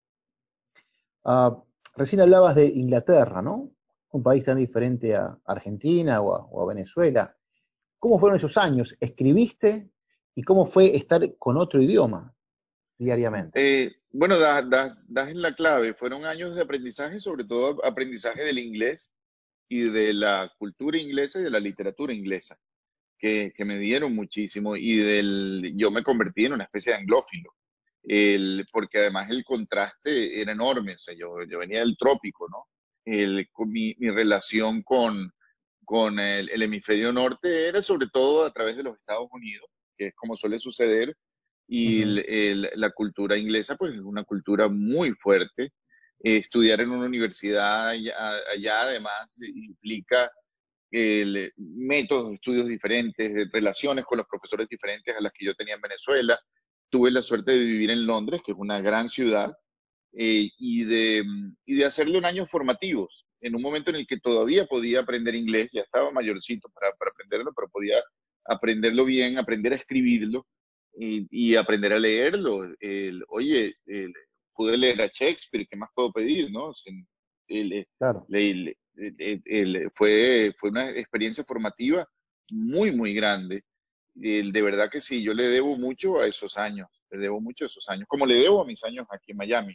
Ah, recién hablabas de Inglaterra, ¿no? Un país tan diferente a Argentina o a, o a Venezuela. ¿Cómo fueron esos años? ¿Escribiste? ¿Y cómo fue estar con otro idioma diariamente? Eh, bueno, das, das, das en la clave, fueron años de aprendizaje, sobre todo aprendizaje del inglés y de la cultura inglesa y de la literatura inglesa, que, que me dieron muchísimo y del, yo me convertí en una especie de anglófilo, el, porque además el contraste era enorme, o sea, yo, yo venía del trópico, ¿no? El, con mi, mi relación con, con el, el hemisferio norte era sobre todo a través de los Estados Unidos, que es como suele suceder, y el- Ujú, el- la cultura inglesa pues es una cultura muy fuerte. Eh, estudiar en una universidad allá, allá además implica el, métodos de estudios diferentes, de relaciones con los profesores diferentes a las que yo tenía en Venezuela. Tuve la suerte de vivir en Londres, que es una gran ciudad, eh, y, de, y de hacerlo en años formativos, en un momento en el que todavía podía aprender inglés, ya estaba mayorcito para, para aprenderlo, pero podía aprenderlo bien, aprender a escribirlo y, y aprender a leerlo. El, oye, el, pude leer a Shakespeare, ¿qué más puedo pedir, no? El, claro. el, el, el, fue, fue una experiencia formativa muy, muy grande. El, de verdad que sí, yo le debo mucho a esos años, le debo mucho a esos años, como le debo a mis años aquí en Miami,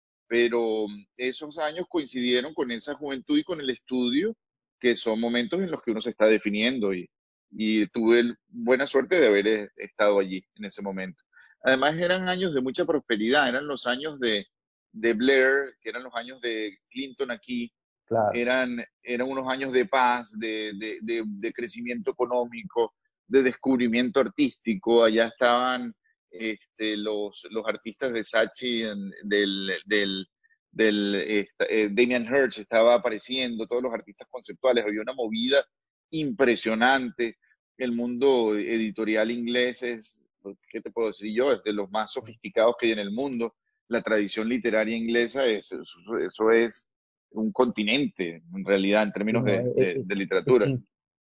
pero esos años coincidieron con esa juventud y con el estudio, que son momentos en los que uno se está definiendo y, y tuve el- buena suerte de haber eh, estado allí en ese momento. Además eran años de mucha prosperidad, eran los años de, de Blair, que eran los años de Clinton aquí, Claro. eran, eran unos años de paz, de, de, de, de crecimiento económico, de descubrimiento artístico. Allá estaban este, los, los artistas de Sachi, del, del, del esta, eh, Damien Hirst estaba apareciendo, todos los artistas conceptuales. Había una movida impresionante. El mundo editorial inglés es, ¿qué te puedo decir yo? Es de los más sofisticados que hay en el mundo. La tradición literaria inglesa es, eso, eso es un continente, en realidad, en Sí, términos no, de, es, de, es- de es literatura. in-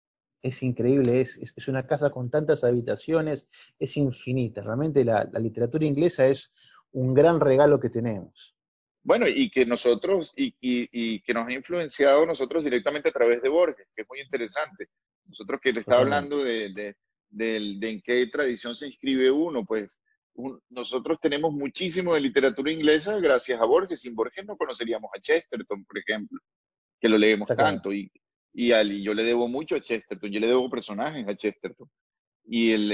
es increíble, es, es- es una casa con tantas habitaciones, es infinita. Realmente la, la literatura inglesa es un gran regalo que tenemos. Bueno, y que nosotros, y, y, y que nos ha influenciado nosotros directamente a través de Borges, que es muy interesante. Nosotros que le está Totalmente. hablando de, de, de, de en qué tradición se inscribe uno, pues un, nosotros tenemos muchísimo de literatura inglesa gracias a Borges. Sin Borges no conoceríamos a Chesterton, por ejemplo, que lo leemos Exactamente. tanto, y, y, al, y yo le debo mucho a Chesterton, yo le debo personajes a Chesterton. Y el,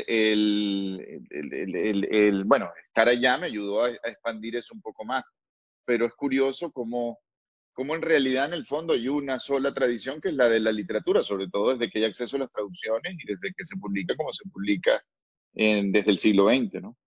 el, el, el, el- el- bueno, estar allá me ayudó a, a expandir eso un poco más. Pero es curioso cómo, cómo en realidad en el fondo hay una sola tradición que es la de la literatura, sobre todo desde que hay acceso a las traducciones y desde que se publica como se publica en- desde el siglo veinte, ¿no?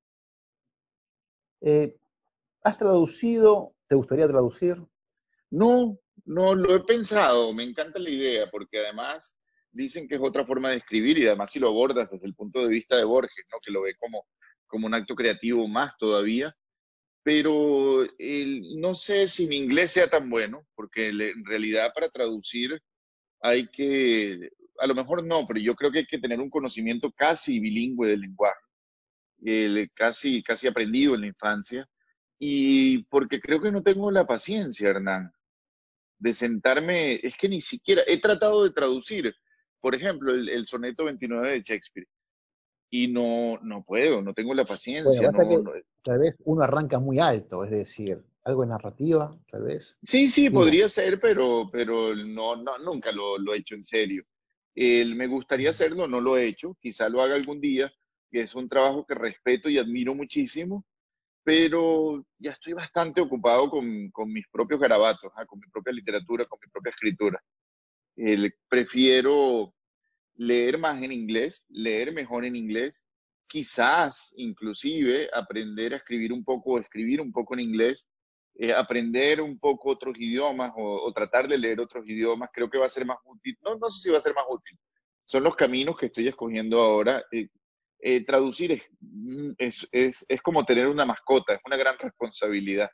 Eh, ¿Has traducido? ¿Te gustaría traducir? No, no lo he pensado, me encanta la idea, porque además dicen que es otra forma de escribir y además si lo abordas desde el punto de vista de Borges, ¿no? Que lo ve como, como un acto creativo más todavía, pero el- no sé si mi inglés sea tan bueno, porque le- en realidad para traducir hay que, a lo mejor no, pero yo creo que hay que tener un conocimiento casi bilingüe del lenguaje, el, casi, casi aprendido en la infancia, y porque creo que no tengo la paciencia, Hernán, de sentarme, es que ni siquiera he tratado de traducir, por ejemplo, el, el soneto veintinueve de Shakespeare, y no, no puedo, no tengo la Bueno, paciencia, basta no, que no. tal vez uno arranca muy alto, es decir, algo de narrativa, tal vez. Sí, sí, Digo, podría ser, pero, pero no, no, nunca lo, lo he hecho en serio. El, me gustaría hacerlo, no lo he hecho, quizá lo haga algún día, que es un trabajo que respeto y admiro muchísimo, pero ya estoy bastante ocupado con, con mis propios garabatos, ¿ah? Con mi propia literatura, con mi propia escritura. El, prefiero leer más en inglés, leer mejor en inglés, quizás inclusive aprender a escribir un poco, escribir un poco en inglés, eh, aprender un poco otros idiomas o, o, tratar de leer otros idiomas, creo que va a ser más útil. No, no sé si va a ser más útil. Son los caminos que estoy escogiendo ahora. Eh, eh, traducir es, mm, es, es, es como tener una mascota, es una gran responsabilidad.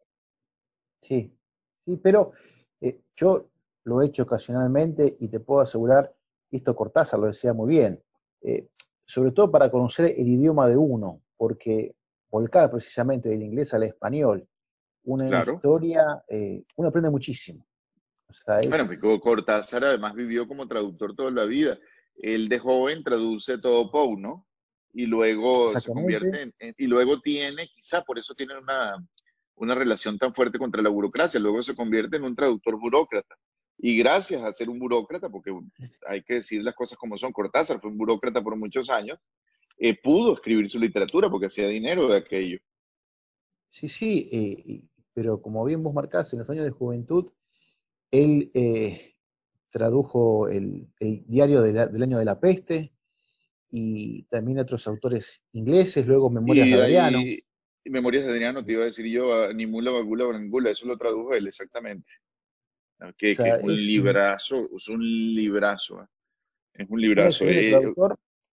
Sí, sí, pero eh, yo lo he hecho ocasionalmente y te puedo asegurar, y esto Cortázar lo decía muy bien, eh, sobre todo para conocer el idioma de uno, porque volcar precisamente del inglés al español, una Claro. historia, eh, uno aprende muchísimo. O sea, Bueno, es Pico Cortázar además vivió como traductor toda la vida. Él de joven traduce todo Poe, ¿no? Y luego se exactamente, convierte en, en- y luego tiene, quizá por eso tiene una, una relación tan fuerte contra la burocracia, luego se convierte en un traductor burócrata. Y gracias a ser un burócrata, porque hay que decir las cosas como son, Cortázar fue un burócrata por muchos años, eh, pudo escribir su literatura porque hacía dinero de aquello. sí, sí, eh, y- pero como bien vos marcás, en los años de juventud, él eh, tradujo el, el diario de la- del año de la peste y también otros autores ingleses, luego Memorias Y de de Adriano. ahí, Memorias de Adriano, te iba a decir yo, a Nimula Bagula Brangula, eso lo tradujo él exactamente. ¿No? O Que, que es sea, un es un, librazo, es un librazo, ¿eh? Es un un librazo. excelente Eh, traductor.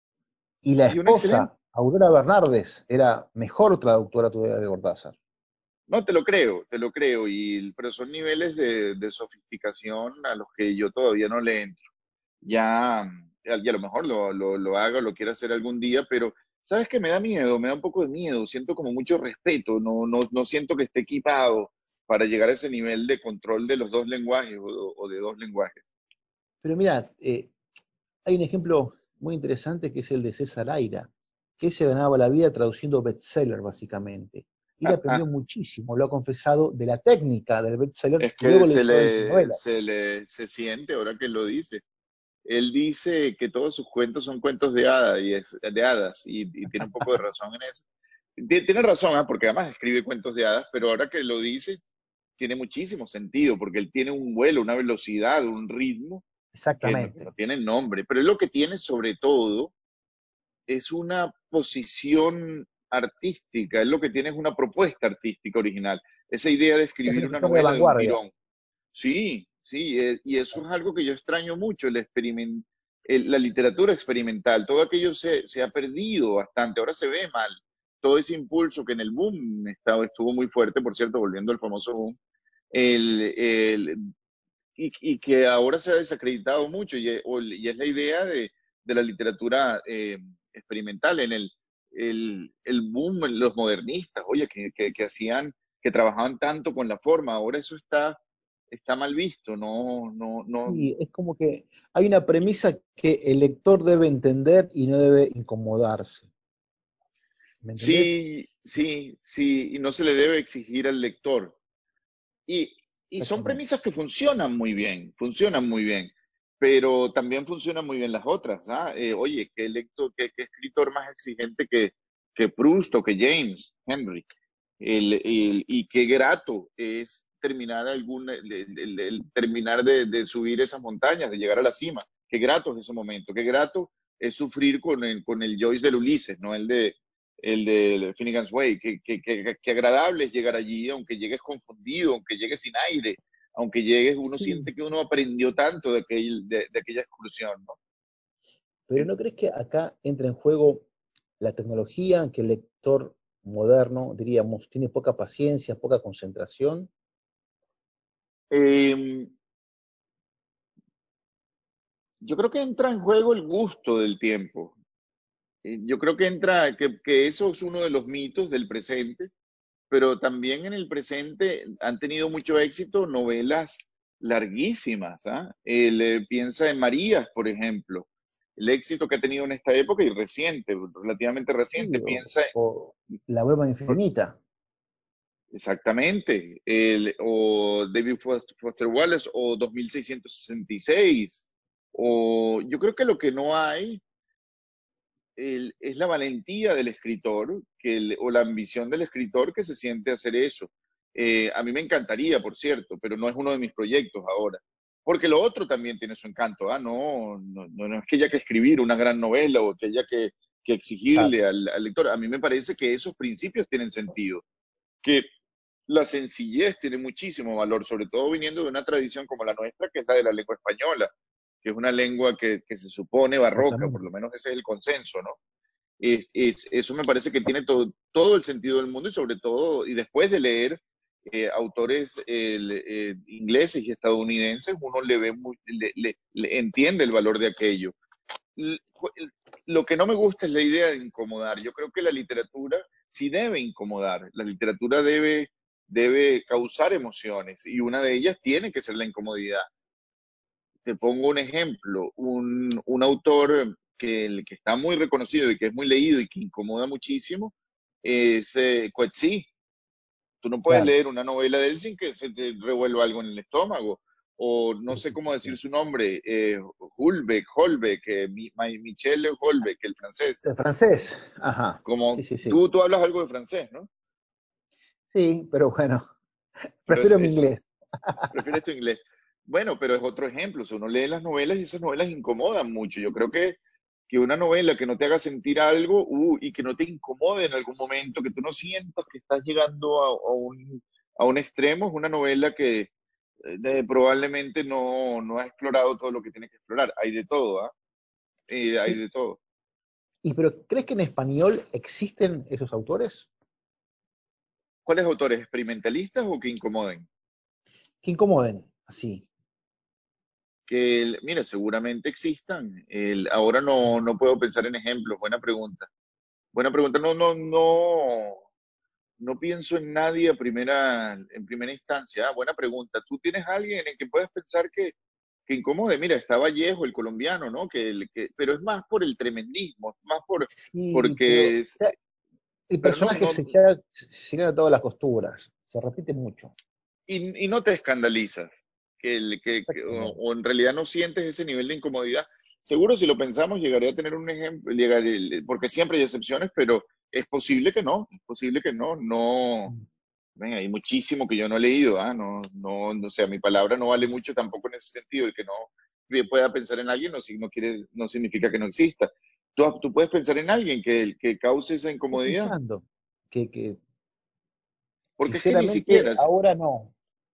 Y la y un excelente, esposa, Aurora Bernardes, era mejor traductora todavía de Cortázar. no, te lo creo, te lo creo, y, pero son niveles de, de sofisticación a los que yo todavía no le entro. Ya, ya, ya a lo mejor lo, lo, lo haga o lo quiera hacer algún día, pero ¿sabes qué? Me da miedo, me da un poco de miedo, siento como mucho respeto, no, no, no siento que esté equipado para llegar a ese nivel de control de los dos lenguajes o, o de dos lenguajes. Pero mira, eh, hay un ejemplo muy interesante que es el de César Aira, que se ganaba la vida traduciendo bestsellers básicamente. Y le aprendió muchísimo, lo ha confesado, de la técnica del bestseller Es y que luego le se hizo él sus le, novelas. se le, se siente ahora que lo dice. Él dice que todos sus cuentos son cuentos de hadas y, es, de hadas, y, y tiene un poco de razón en eso. Tien- Tiene razón, ¿ah? Porque además escribe cuentos de hadas, pero ahora que lo dice, tiene muchísimo sentido, porque él tiene un vuelo, una velocidad, un ritmo que no, que no Exactamente, tiene nombre. Pero él lo que tiene sobre todo es una posición artística, él lo que tiene es una propuesta artística original. Esa idea de es un escribir una escritor de novela de un vanguardia. tirón. Sí, sí, eh, y eso es algo que yo extraño mucho, el experiment, el- la literatura experimental, todo aquello se, se ha perdido bastante, ahora se ve mal, todo ese impulso que en el boom estaba, estuvo muy fuerte, por cierto, volviendo al famoso boom, el, el- y, y que ahora se ha desacreditado mucho, y, o- y es la idea de, de la literatura eh, experimental, en el, el, el boom, los modernistas, oye, que, que, que hacían, que trabajaban tanto con la forma, ahora eso está está mal visto, no, no, no. Y es como que hay una premisa que el lector debe entender y no debe incomodarse. ¿Me entendés? Sí, sí, sí, y no se le debe exigir al lector. Y, y son Exactamente. premisas que funcionan muy bien, funcionan muy bien, pero también funcionan muy bien las otras, ¿ah? Eh, oye, qué lector, qué, qué escritor más exigente que, que Proust o que James Henry. El, el- y qué grato es terminar algún, el, el- el- terminar de, de subir esas montañas, de llegar a la cima. Qué grato es ese momento, qué grato es sufrir con el, con el Joyce del Ulises, no el de el de Finnegan's Wake. Qué, qué, qué, qué agradable es llegar allí, aunque llegues confundido, aunque llegues sin aire, aunque llegues, uno Sí, siente que uno aprendió tanto de, aquel, de, de aquella excursión, ¿no? pero ¿no crees que acá entra en juego la tecnología, que el lector moderno, diríamos, tiene poca paciencia, poca concentración? Eh, yo creo que entra en juego el gusto del tiempo. Eh, Yo creo que entra, que, que eso es uno de los mitos del presente, pero también en el presente han tenido mucho éxito novelas larguísimas, ¿ah? El, eh, piensa en Marías, por ejemplo, el éxito que ha tenido en esta época y reciente, relativamente reciente, Sí, o, piensa o La broma infinita. exactamente, el, o David Foster Foster Wallace o dos mil seiscientos sesenta y seis, o yo creo que lo que no hay el- es la valentía del escritor que el- o la ambición del escritor que se siente hacer eso. Eh, a mí me encantaría, por cierto, pero no es uno de mis proyectos ahora. Porque lo otro también tiene su encanto. Ah, no, no, no, no es que haya que escribir una gran novela o que haya que, que Claro, exigirle al, al lector. A mí me parece que esos principios tienen sentido, que la sencillez tiene muchísimo valor, sobre todo viniendo de una tradición como la nuestra, que es la de la lengua española, que es una lengua que, que se supone barroca, por exactamente. lo menos ese es el consenso, ¿no? Es, es- eso me parece que tiene todo, todo el sentido del mundo y sobre todo, y después de leer eh, autores eh, le- eh, ingleses y estadounidenses, uno le ve muy, le, le- le entiende el valor de aquello. L- Lo que no me gusta es la idea de incomodar. Yo creo que la literatura sí debe incomodar. La literatura debe, debe causar emociones y una de ellas tiene que ser la incomodidad. Te pongo un ejemplo, un, un autor que, que está muy reconocido y que es muy leído y que incomoda muchísimo es eh, Coetzee. Tú no puedes Claro. leer una novela de él sin que se te revuelva algo en el estómago. O no Sí, sé sí, cómo sí, decir sí. su nombre, eh, Hulbeck, Holbeck, eh, Mi- Mi- Michel Holbeck, el francés. El francés, ajá. Sí, Como sí, sí. tú, tú hablas algo de francés, ¿no? Sí, pero bueno, Pero es, prefiero mi eso, inglés. prefieres tu inglés. Bueno, pero es otro ejemplo. Si uno lee las novelas y esas novelas incomodan mucho. Yo creo que, que una novela que no te haga sentir algo uh, y que no te incomode en algún momento, que tú no sientas que estás llegando a, a un, a un extremo, es una novela que eh, de- probablemente no, no ha explorado todo lo que tiene que explorar. Hay de todo, ¿ah? Eh, hay ¿Y, de todo. y pero crees que en español existen esos autores ¿Cuáles autores? ¿Experimentalistas o que incomoden? que incomoden así? Que, el- mira, seguramente existan. El, ahora no, no puedo pensar en ejemplos. Buena pregunta. Buena pregunta. No, no, no, no pienso en nadie a primera, en primera instancia. Ah, buena pregunta. ¿Tú tienes a alguien en el que puedes pensar que, que incomode? Mira, está Vallejo, el colombiano, ¿no? Que, el- que, pero es más por el tremendismo, es más por, Sí, pero porque es, ya el pero no, personaje no, se ya se llena todas las costuras, se repite mucho. y, y no te escandalizas, que, el- que, que- o, Exactamente. o en realidad no sientes ese nivel de incomodidad. Seguro si lo pensamos llegaría a tener un ejemplo, llegaría- porque siempre hay excepciones, pero es posible que no, es posible que no, no, ven, hay muchísimo que yo no he leído, ah, no, no, no, o sea, mi palabra no vale mucho tampoco en ese sentido, el que no pueda pensar en alguien no, si- no quiere, no significa que no exista. Tú, tú puedes pensar en alguien que, que cause esa Estoy incomodidad, pensando que, que porque es que ni sinceramente siquiera, ahora no,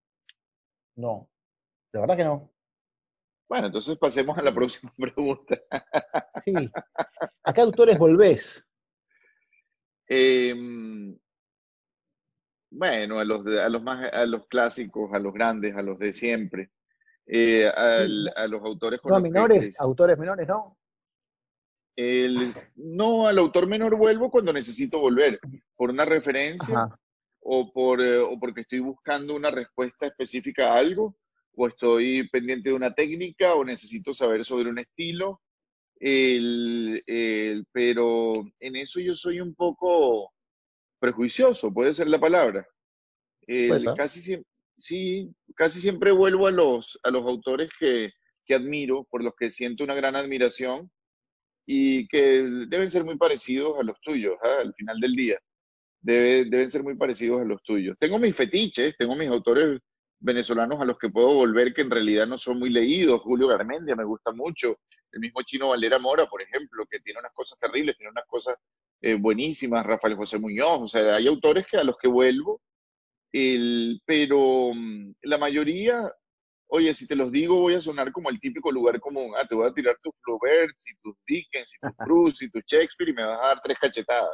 no, la verdad que no. bueno, entonces pasemos a la Eh, próxima pregunta. sí, ¿a qué autores volvés? Eh, bueno, a los, de- a los más, a los clásicos, a los grandes, a los de siempre, eh, Sí, al- no, a los autores con no a los que menores, crecí. autores menores, no. El- no, al autor menor vuelvo cuando necesito volver, por una referencia Ajá, o, por, eh, o porque estoy buscando una respuesta específica a algo, o estoy pendiente de una técnica, o necesito saber sobre un estilo. El, el- pero en eso yo soy un poco prejuicioso, puede ser la palabra. puede El, ser. casi siempre, sí, casi siempre vuelvo a los, a los autores que, que admiro, por los que siento una gran admiración y que deben ser muy parecidos a los tuyos, ¿ah? Al final del día. Debe- deben ser muy parecidos a los tuyos. Tengo mis fetiches, tengo mis autores venezolanos a los que puedo volver que en realidad no son muy leídos. Julio Garmendia me gusta mucho. El mismo Chino Valera Mora, por ejemplo, que tiene unas cosas terribles, tiene unas cosas eh, buenísimas. Rafael José Muñoz. O sea, hay autores que a los que vuelvo el, pero mm, la mayoría, oye, si te los digo, voy a sonar como el típico lugar común. Ah, te voy a tirar tus Flauberts y tus Dickens y tus Proust y tus Shakespeare y me vas a dar tres cachetadas.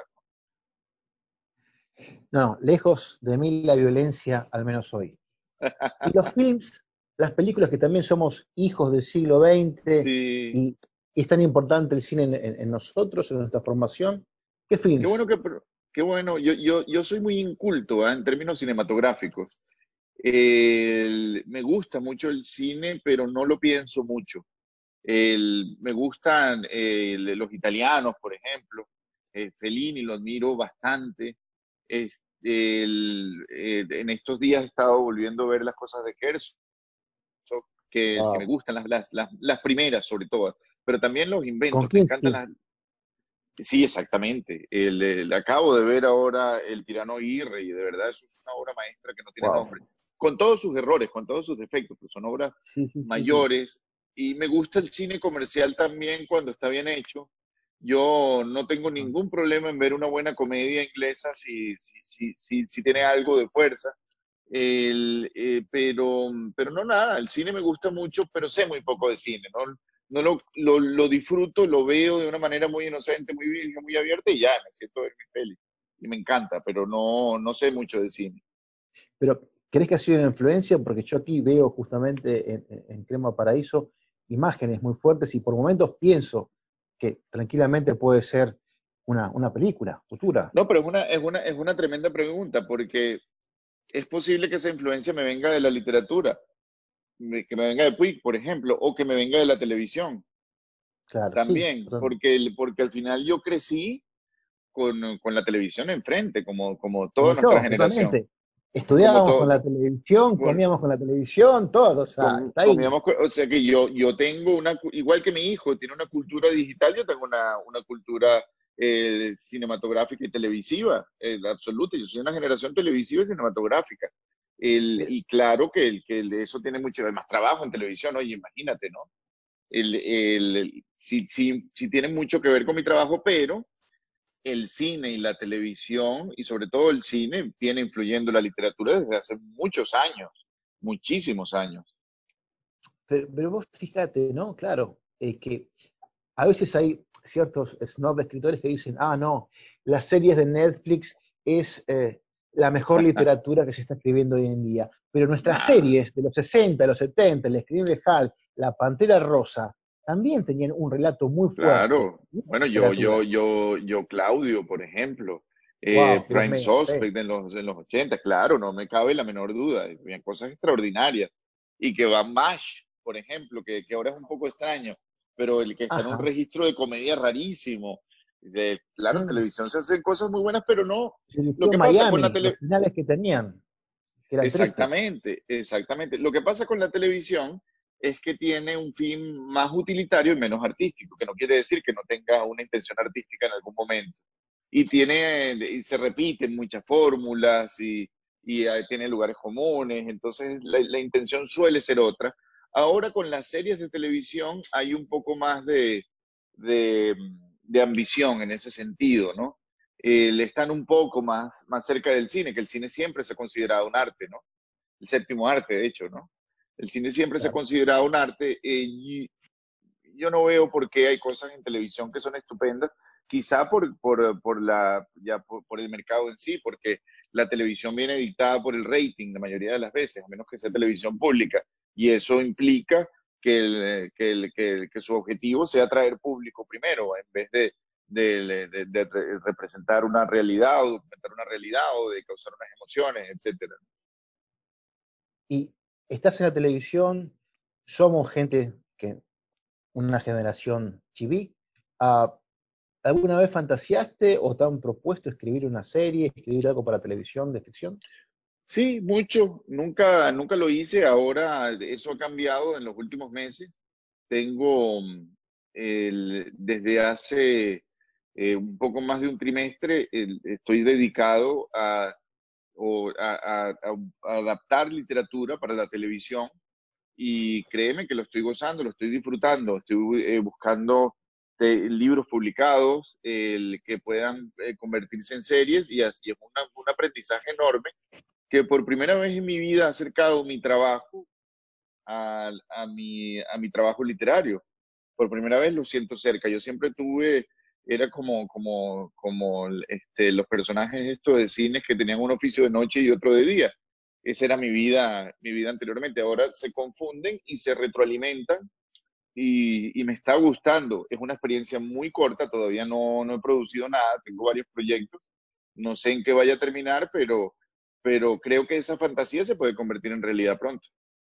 No, lejos de mí la violencia, al menos hoy. Y los films, las películas que también somos hijos del siglo veinte Sí, y, y es tan importante el cine en, en- en nosotros, en nuestra formación. ¿Qué qué films? bueno que, qué bueno. Yo, yo, yo soy muy inculto, ¿ah? En términos cinematográficos. El- me gusta mucho el cine, pero no lo pienso mucho. El- me gustan eh, los italianos, por ejemplo. Eh, Fellini lo admiro bastante. Este, el- eh, en estos días he estado volviendo a ver las cosas de Herzog, que, que me Wow. gustan las, las, las, las primeras sobre todo, pero también los Con inventos. Me encantan Kinski. las, sí, exactamente. El, el- acabo de ver ahora El Tirano Aguirre y de verdad eso es una obra maestra que no tiene Wow. nombre. Con todos sus errores, con todos sus defectos, pero son obras Sí, sí, sí, sí. mayores. Y me gusta el cine comercial también cuando está bien hecho. Yo no tengo Ah. ningún problema en ver una buena comedia inglesa si, si, si, si, si tiene algo de fuerza. El, eh, pero, pero no nada, el cine me gusta mucho, pero sé muy poco de cine, ¿no? no lo, lo, lo disfruto, lo veo de una manera muy inocente, muy virgen, muy abierta y ya, me siento a ver mis pelis. Y me encanta, pero no, no sé mucho de cine. Pero, ¿crees que ha sido una influencia? Porque yo aquí veo justamente en, en- en Crema Paraíso imágenes muy fuertes y por momentos pienso que tranquilamente puede ser una, una película futura. No, pero es una, es una, es una tremenda pregunta, porque es posible que esa influencia me venga de la literatura, me- que me venga de Puig, por ejemplo, o que me venga de la televisión Claro, sí, también, totalmente. porque, el- porque al final yo crecí con, con la televisión enfrente, como, como toda Como nuestra yo, generación, totalmente. como Estudiábamos con la todo, televisión, comíamos con la televisión, todo, o sea, com- está ahí. comíamos, co- o sea que yo, yo tengo una, cu- igual que mi hijo tiene una cultura digital, yo tengo una, una cultura eh, cinematográfica y televisiva, eh, absoluta. Yo soy una generación televisiva y cinematográfica. El, Pero, y claro que, el, que el- eso tiene mucho más trabajo en televisión, oye, imagínate, ¿no? El, el, sí, sí, sí tiene mucho que ver con mi trabajo, pero el cine y la televisión, y sobre todo el cine, tiene influyendo la literatura desde hace muchos años, muchísimos años. pero, pero vos fíjate, ¿no? Claro, eh, que a veces hay ciertos snob escritores que dicen, ah, no, las series de Netflix es eh, la mejor literatura que se está escribiendo hoy en día. Pero nuestras Nada, series de los sesenta, de los setenta, El Escribible de Hal, La Pantera Rosa, también tenían un relato muy fuerte, claro. una Bueno, yo, yo, literatura. yo, yo, Claudio, por ejemplo, eh, Wow, Dios Prime mío, sí. Suspect en los, en los ochenta, claro, no me cabe la menor duda. Había cosas extraordinarias. Y que va MASH, por ejemplo, que, que ahora es un poco extraño, pero el que está en un Ajá. registro de comedia rarísimo. De, claro, en Mm. televisión se hacen cosas muy buenas, pero no. Se Lo eligió que pasa con la Miami, los tele, finales que tenían, que eran tristes. exactamente, exactamente. Lo que pasa con la televisión es que tiene un fin más utilitario y menos artístico, que no quiere decir que no tenga una intención artística en algún momento. Y tiene, y se repiten muchas fórmulas y, y eh, tiene lugares comunes, entonces la, la intención suele ser otra. Ahora con las series de televisión hay un poco más de, de, de ambición en ese sentido, ¿no? Eh, le están un poco más, más cerca del cine, que el cine siempre se ha considerado un arte, ¿no? El séptimo arte, de hecho, ¿no? El cine siempre se ha Claro. considerado un arte. Eh, y yo no veo por qué hay cosas en televisión que son estupendas, quizá por, por, por la, ya por, por, el mercado en sí, porque la televisión viene dictada por el rating la mayoría de las veces, a menos que sea televisión pública, y eso implica que, el, que, el, que, que su objetivo sea atraer público primero, en vez de, de, de, de, representar una realidad o documentar una realidad o de causar unas emociones, etcétera. Y estás en la televisión, somos gente que, una generación chiví. Ah, ¿alguna vez fantaseaste o te han propuesto escribir una serie, escribir algo para televisión de ficción? Sí, mucho. Nunca, nunca lo hice. Ahora eso ha cambiado en los últimos meses. Tengo mm, el- desde hace eh, un poco más de un trimestre, el- estoy dedicado a, o a- a- a- a adaptar literatura para la televisión y créeme que lo estoy gozando, lo estoy disfrutando. Estoy eh, buscando eh, libros publicados el, que puedan eh, convertirse en series y así es una- un aprendizaje enorme que por primera vez en mi vida ha acercado mi trabajo a, a mi, a mi trabajo literario. Por primera vez lo siento cerca. Yo siempre tuve, era como, como, como este, los personajes estos de cines que tenían un oficio de noche y otro de día. Esa era mi vida, mi vida anteriormente. Ahora se confunden y se retroalimentan y, y me está gustando. Es una experiencia muy corta, todavía no, no he producido nada, tengo varios proyectos, no sé en qué vaya a terminar, pero, pero creo que esa fantasía se puede convertir en realidad pronto.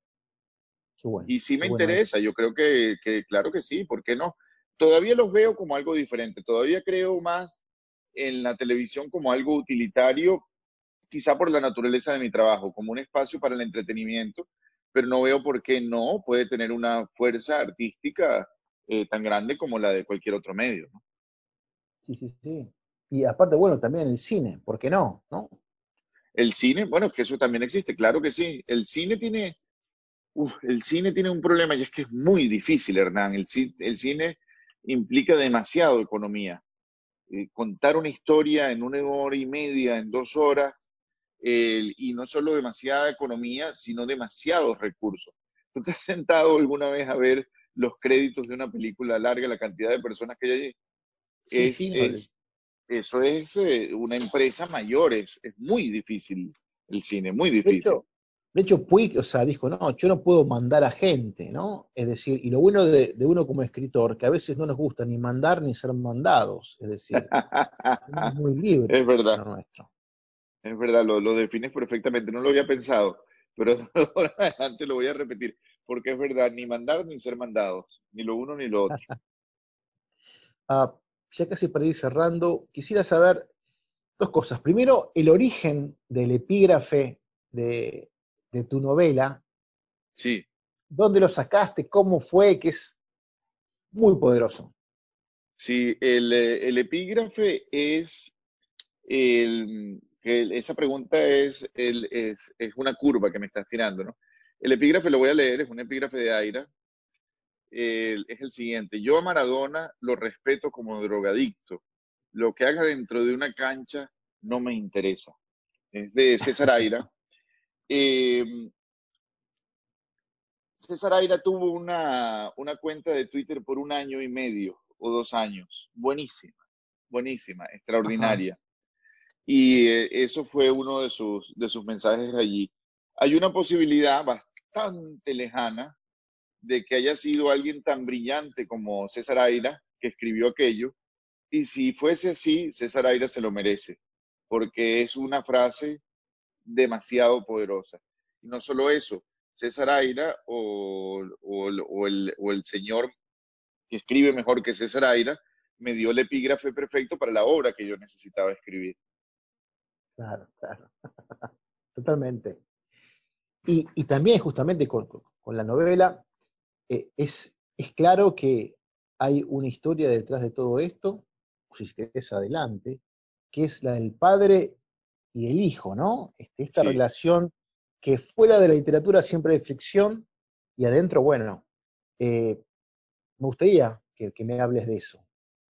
Qué bueno, Y sí qué me bueno eso. interesa, yo creo que, que claro que sí, ¿por qué no? Todavía los veo como algo diferente, todavía creo más en la televisión como algo utilitario, quizá por la naturaleza de mi trabajo, como un espacio para el entretenimiento, pero no veo por qué no puede tener una fuerza artística eh, tan grande como la de cualquier otro medio, ¿no? Sí, sí, sí. Y aparte, bueno, también el cine, ¿por qué no? ¿No? El cine, bueno, que eso también existe, claro que sí. El cine tiene, uf, el cine tiene un problema y es que es muy difícil, Hernán. El, ci- el cine implica demasiado economía. Eh, contar una historia en una hora y media, en dos horas, eh, y no solo demasiada economía, sino demasiados recursos. ¿Tú te has sentado alguna vez a ver los créditos de una película larga, la cantidad de personas que hay allí, Sí, es, sí, no, de es, eso es eh, una empresa mayor, es, es muy difícil el cine, muy difícil. hecho, de hecho, Puig, o sea, dijo, no, yo no puedo mandar a gente, ¿no? Es decir, y lo bueno de, de uno como escritor, que a veces no nos gusta ni mandar ni ser mandados, es decir, somos muy Es libres en verdad, lo nuestro. es verdad, lo, lo defines perfectamente, no lo había pensado, pero ahora adelante lo voy a repetir, porque es verdad, ni mandar ni ser mandados, ni lo uno ni lo otro. Ah, ya casi para ir cerrando, quisiera saber dos cosas. Primero, el origen del epígrafe de, de tu novela, Sí, dónde lo sacaste, cómo fue, que es muy poderoso. sí, el, eh, el epígrafe es, el, el- esa pregunta es, el, es, es una curva que me estás tirando, ¿no? El epígrafe lo voy a leer, es un epígrafe de Aira, el- es el siguiente, yo a Maradona lo respeto como drogadicto, lo que haga dentro de una cancha no me interesa. Es de César Aira. Eh, César Aira tuvo una, una cuenta de Twitter por un año y medio o dos años. Buenísima, buenísima, Ajá, extraordinaria. Y eh, eso fue uno de sus, de sus mensajes allí. Hay una posibilidad bastante lejana de que haya sido alguien tan brillante como César Aira que escribió aquello. Y si fuese así, César Aira se lo merece, porque es una frase demasiado poderosa. Y no solo eso, César Aira o, o, o, el, o el señor que escribe mejor que César Aira me dio el epígrafe perfecto para la obra que yo necesitaba escribir. claro, claro, totalmente. Y, y también justamente con, con la novela, eh, es, es claro que hay una historia detrás de todo esto, o si querés adelante, que es la del padre y el hijo, ¿no? Este, esta Sí, relación que fuera de la literatura siempre hay fricción y adentro, bueno, eh, me gustaría que, que me hables de eso.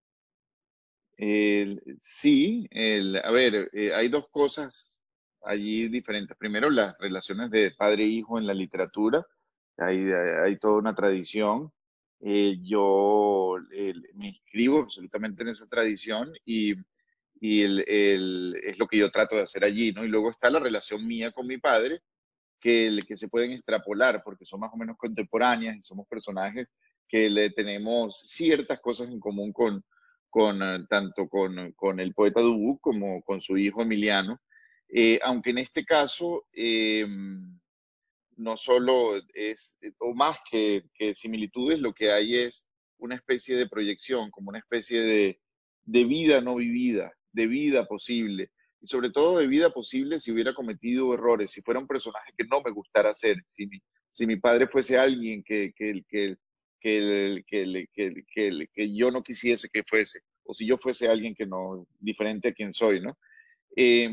el, sí, el, a ver, eh, hay dos cosas allí diferentes. Primero, las relaciones de padre e hijo en la literatura. Hay, hay toda una tradición. Eh, yo el, me inscribo absolutamente en esa tradición y, y el, el, es lo que yo trato de hacer allí, ¿no? Y luego está la relación mía con mi padre, que, que se pueden extrapolar porque son más o menos contemporáneas y somos personajes que le tenemos ciertas cosas en común con, con uh, tanto con, con, el poeta Dubú como con su hijo Emiliano. Eh, aunque en este caso eh, no solo es, o más que, que, similitudes, lo que hay es una especie de proyección, como una especie de, de vida no vivida, de vida posible, y sobre todo de vida posible si hubiera cometido errores, si fuera un personaje que no me gustara ser, si mi, si mi padre fuese alguien que, que, que, que, que, que, que, que yo no quisiese que fuese, o si yo fuese alguien que no, diferente a quien soy, ¿no? Eh,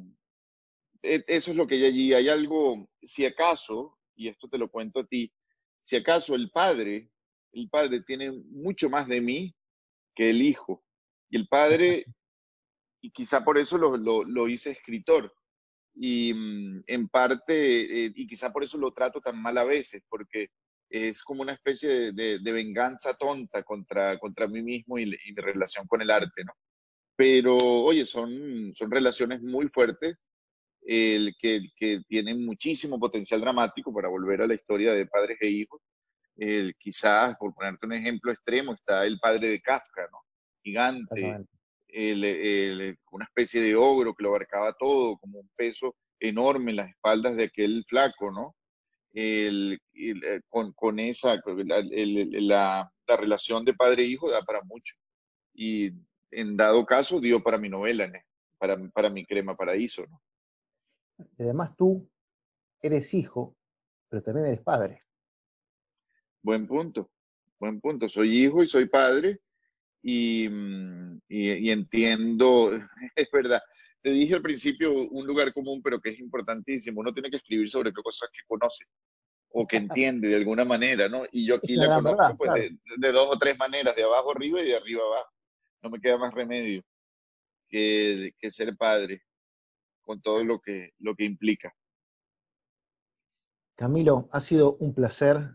e- eso es lo que hay allí. Hay algo, si acaso, y esto te lo cuento a ti, si acaso el padre, el padre tiene mucho más de mí que el hijo. Y el padre, y quizá por eso lo, lo, lo hice escritor. Y mm, en parte, eh, y quizá por eso lo trato tan mal a veces, porque es como una especie de, de- de venganza tonta contra, contra mí mismo y, y mi relación con el arte, ¿no? Pero, oye, son, son relaciones muy fuertes el que, que tienen muchísimo potencial dramático para volver a la historia de padres e hijos. El, quizás, por ponerte un ejemplo extremo, está el padre de Kafka, ¿no? Gigante, Exactamente. el, el, una especie de ogro que lo abarcaba todo, como un peso enorme en las espaldas de aquel flaco, ¿no? El, el, eh, con, con, esa, la, el, la, la relación de padre e hijo da para mucho. Y en dado caso dio para mi novela, ¿no? para, para mi crema paraíso, ¿no? Y además tú eres hijo, pero también eres padre. Buen punto, buen punto. Soy hijo y soy padre y, mm, y, y entiendo, es verdad. Te dije al principio un lugar común, pero que es importantísimo. Uno tiene que escribir sobre qué cosas que conoce o que entiende de alguna manera, ¿no? Y yo Es aquí una la gran conozco verdad, pues claro. de, de dos o tres maneras, de abajo arriba y de arriba abajo. No me queda más remedio que, que ser padre con todo lo que, lo que implica. Camilo, ha sido un placer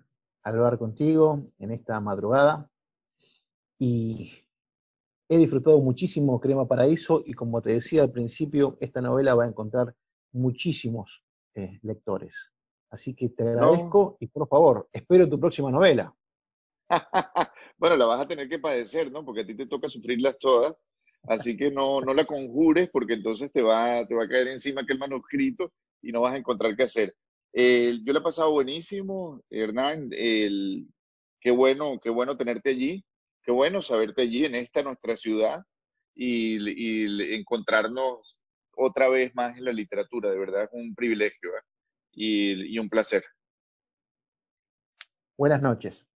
hablar contigo en esta madrugada y he disfrutado muchísimo Crema Paraíso y como te decía al principio, esta novela va a encontrar muchísimos eh, lectores. Así que te No, agradezco y por favor, espero tu próxima novela. bueno, la vas a tener que padecer, ¿no? Porque a ti te toca sufrirlas todas. Así que no, no la conjures porque entonces te va, te va a caer encima aquel manuscrito y no vas a encontrar qué hacer. Eh, yo la he pasado buenísimo, Hernán. El, qué bueno, qué bueno tenerte allí. Qué bueno saberte allí en esta nuestra ciudad y, y encontrarnos otra vez más en la literatura. De verdad es un privilegio, ¿eh? y, y un placer. Buenas noches.